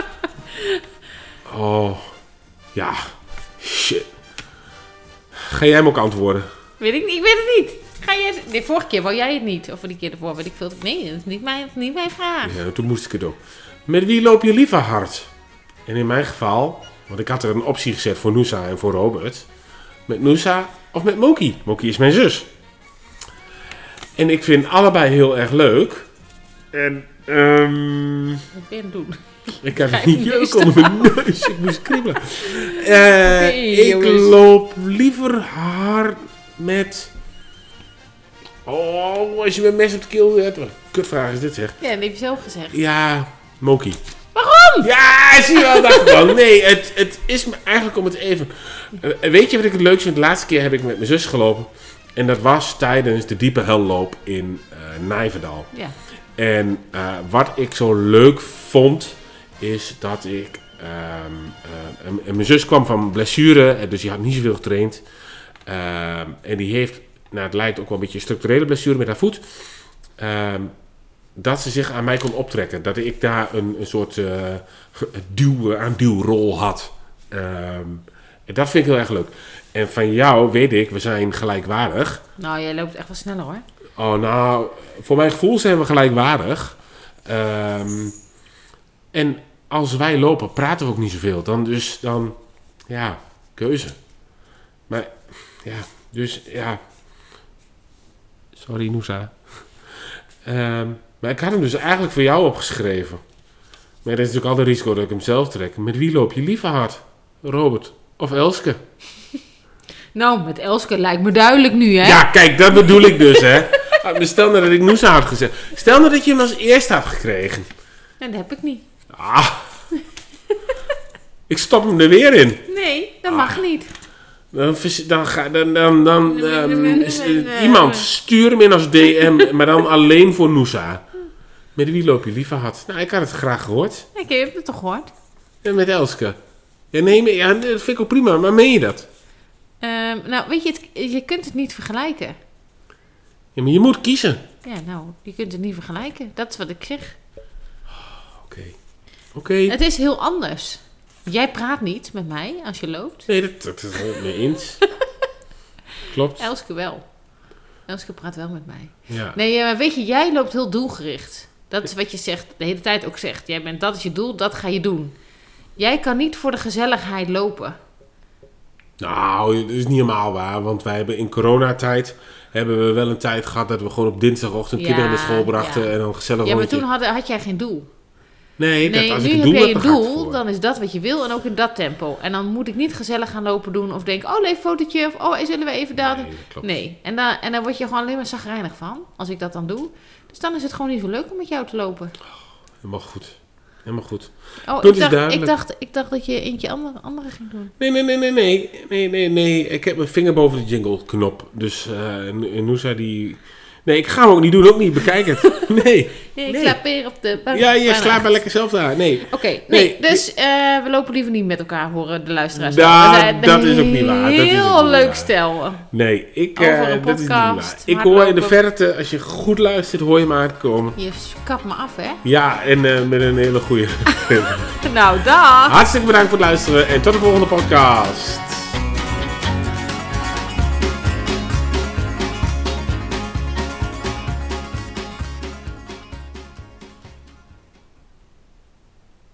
Oh. Ja. Shit. Ga jij hem ook antwoorden? Weet ik niet. Ik weet het niet. Ga jij... De vorige keer wou jij het niet. Of die keer ervoor weet ik veel. Nee, dat is niet mijn, niet mijn vraag. Ja, toen moest ik het ook. Met wie loop je liever hard? En in mijn geval... Want ik had er een optie gezet voor Noosa en voor Robert. Met Noosa of met Moki. Moki is mijn zus. En ik vind allebei heel erg leuk. En, um, wat ben je aan het doen? Ik heb niet jeuk onder mijn neus. Ik moest kriebelen. Uh, okay, ik jongens. loop liever hard met Oh, als je met mes op de keel hebt. Wat een kutvraag is dit, zeg. Ja, dat heb je zelf gezegd. Ja, Moki. Waarom? Ja, zie je wel, dacht ik wel. Nee, het, het is me eigenlijk om het even... Uh, weet je wat ik het leukste vind? De laatste keer heb ik met mijn zus gelopen. En dat was tijdens de diepe helloop in uh, Nijverdal. Ja. En uh, wat ik zo leuk vond, is dat ik... Uh, uh, en, en mijn zus kwam van blessure, dus die had niet zoveel getraind. Uh, en die heeft, nou het lijkt ook wel een beetje een structurele blessure met haar voet. Uh, dat ze zich aan mij kon optrekken. Dat ik daar een, een soort uh, duw, aanduwrol had. Uh, en dat vind ik heel erg leuk. En van jou weet ik, we zijn gelijkwaardig. Nou, jij loopt echt wel sneller hoor. Oh, nou, voor mijn gevoel zijn we gelijkwaardig. Um, en als wij lopen, praten we ook niet zoveel. Dan dus, dan, ja, keuze. Maar, ja, dus, ja. Sorry, Noosa. Um, maar ik had hem dus eigenlijk voor jou opgeschreven. Maar dat is natuurlijk altijd risico dat ik hem zelf trek. Met wie loop je liever hard? Robert of Elske? Nou, met Elske lijkt me duidelijk nu, hè? Ja, kijk, dat bedoel ik dus, hè. Stel nou dat ik Noosa had gezegd. Stel nou dat je hem als eerste had gekregen. Nee, dat heb ik niet. Ah. Ik stop hem er weer in. Nee, dat mag ah. niet. Dan, dan, dan, dan, dan, dan um, iemand stuur hem in als D M, maar dan alleen voor Noosa. Met wie loop je liever hard? Nou, ik had het graag gehoord. Ik heb het toch gehoord? Ja, met Elske. Ja, nee, maar, ja, dat vind ik ook prima, maar meen je dat? Um, nou, weet je, het, je kunt het niet vergelijken. Ja, maar je moet kiezen. Ja, nou, je kunt het niet vergelijken. Dat is wat ik zeg. Oké. Oké. Het is heel anders. Jij praat niet met mij als je loopt. Nee, dat, dat is het mee eens. Klopt. Elske wel. Elske praat wel met mij. Ja. Nee, maar weet je, jij loopt heel doelgericht. Dat is wat je zegt, de hele tijd ook zegt. Jij bent, dat is je doel, dat ga je doen. Jij kan niet voor de gezelligheid lopen. Nou, dat is niet helemaal waar. Want wij hebben in coronatijd... hebben we wel een tijd gehad dat we gewoon op dinsdagochtend ja, kinderen naar school brachten. Ja. En dan gezellig Ja, maar rondje. toen had, had jij geen doel. Nee, nee dat, als nu ik een heb doel je heb, een dan doel, dan is dat wat je wil en ook in dat tempo. En dan moet ik niet gezellig gaan lopen doen of denken, oh, leef een fotootje of oh, zullen we even dat. Nee, dat klopt. Nee. En, dan, en dan word je gewoon alleen maar chagrijnig van, als ik dat dan doe. Dus dan is het gewoon niet zo leuk om met jou te lopen. Oh, helemaal goed. Helemaal goed. Oh, ik dacht, ik, dacht, ik dacht dat je eentje andere, andere ging doen. Nee, nee, nee, nee, nee, nee, nee, nee. Ik heb mijn vinger boven de jingle knop. Dus uh, Noosa die... Nee, ik ga hem ook niet doen, ook niet. Bekijk het. Nee. Ja, ik nee. slaap weer op de bank. Ja, je slaapt wel lekker zelf daar. Nee. Oké, okay, nee, nee. Dus uh, we lopen liever niet met elkaar, horen de luisteraars. Da, dat is ook niet waar. Dat is heel niet leuk waar. stel. Nee, ik, Over een uh, dat is niet waar. Ik hardlopen. hoor in de verte, als je goed luistert, hoor je me aankomen. Je kapt me af, hè? Ja, en uh, met een hele goede. Nou, dag. Hartstikke bedankt voor het luisteren en tot de volgende podcast.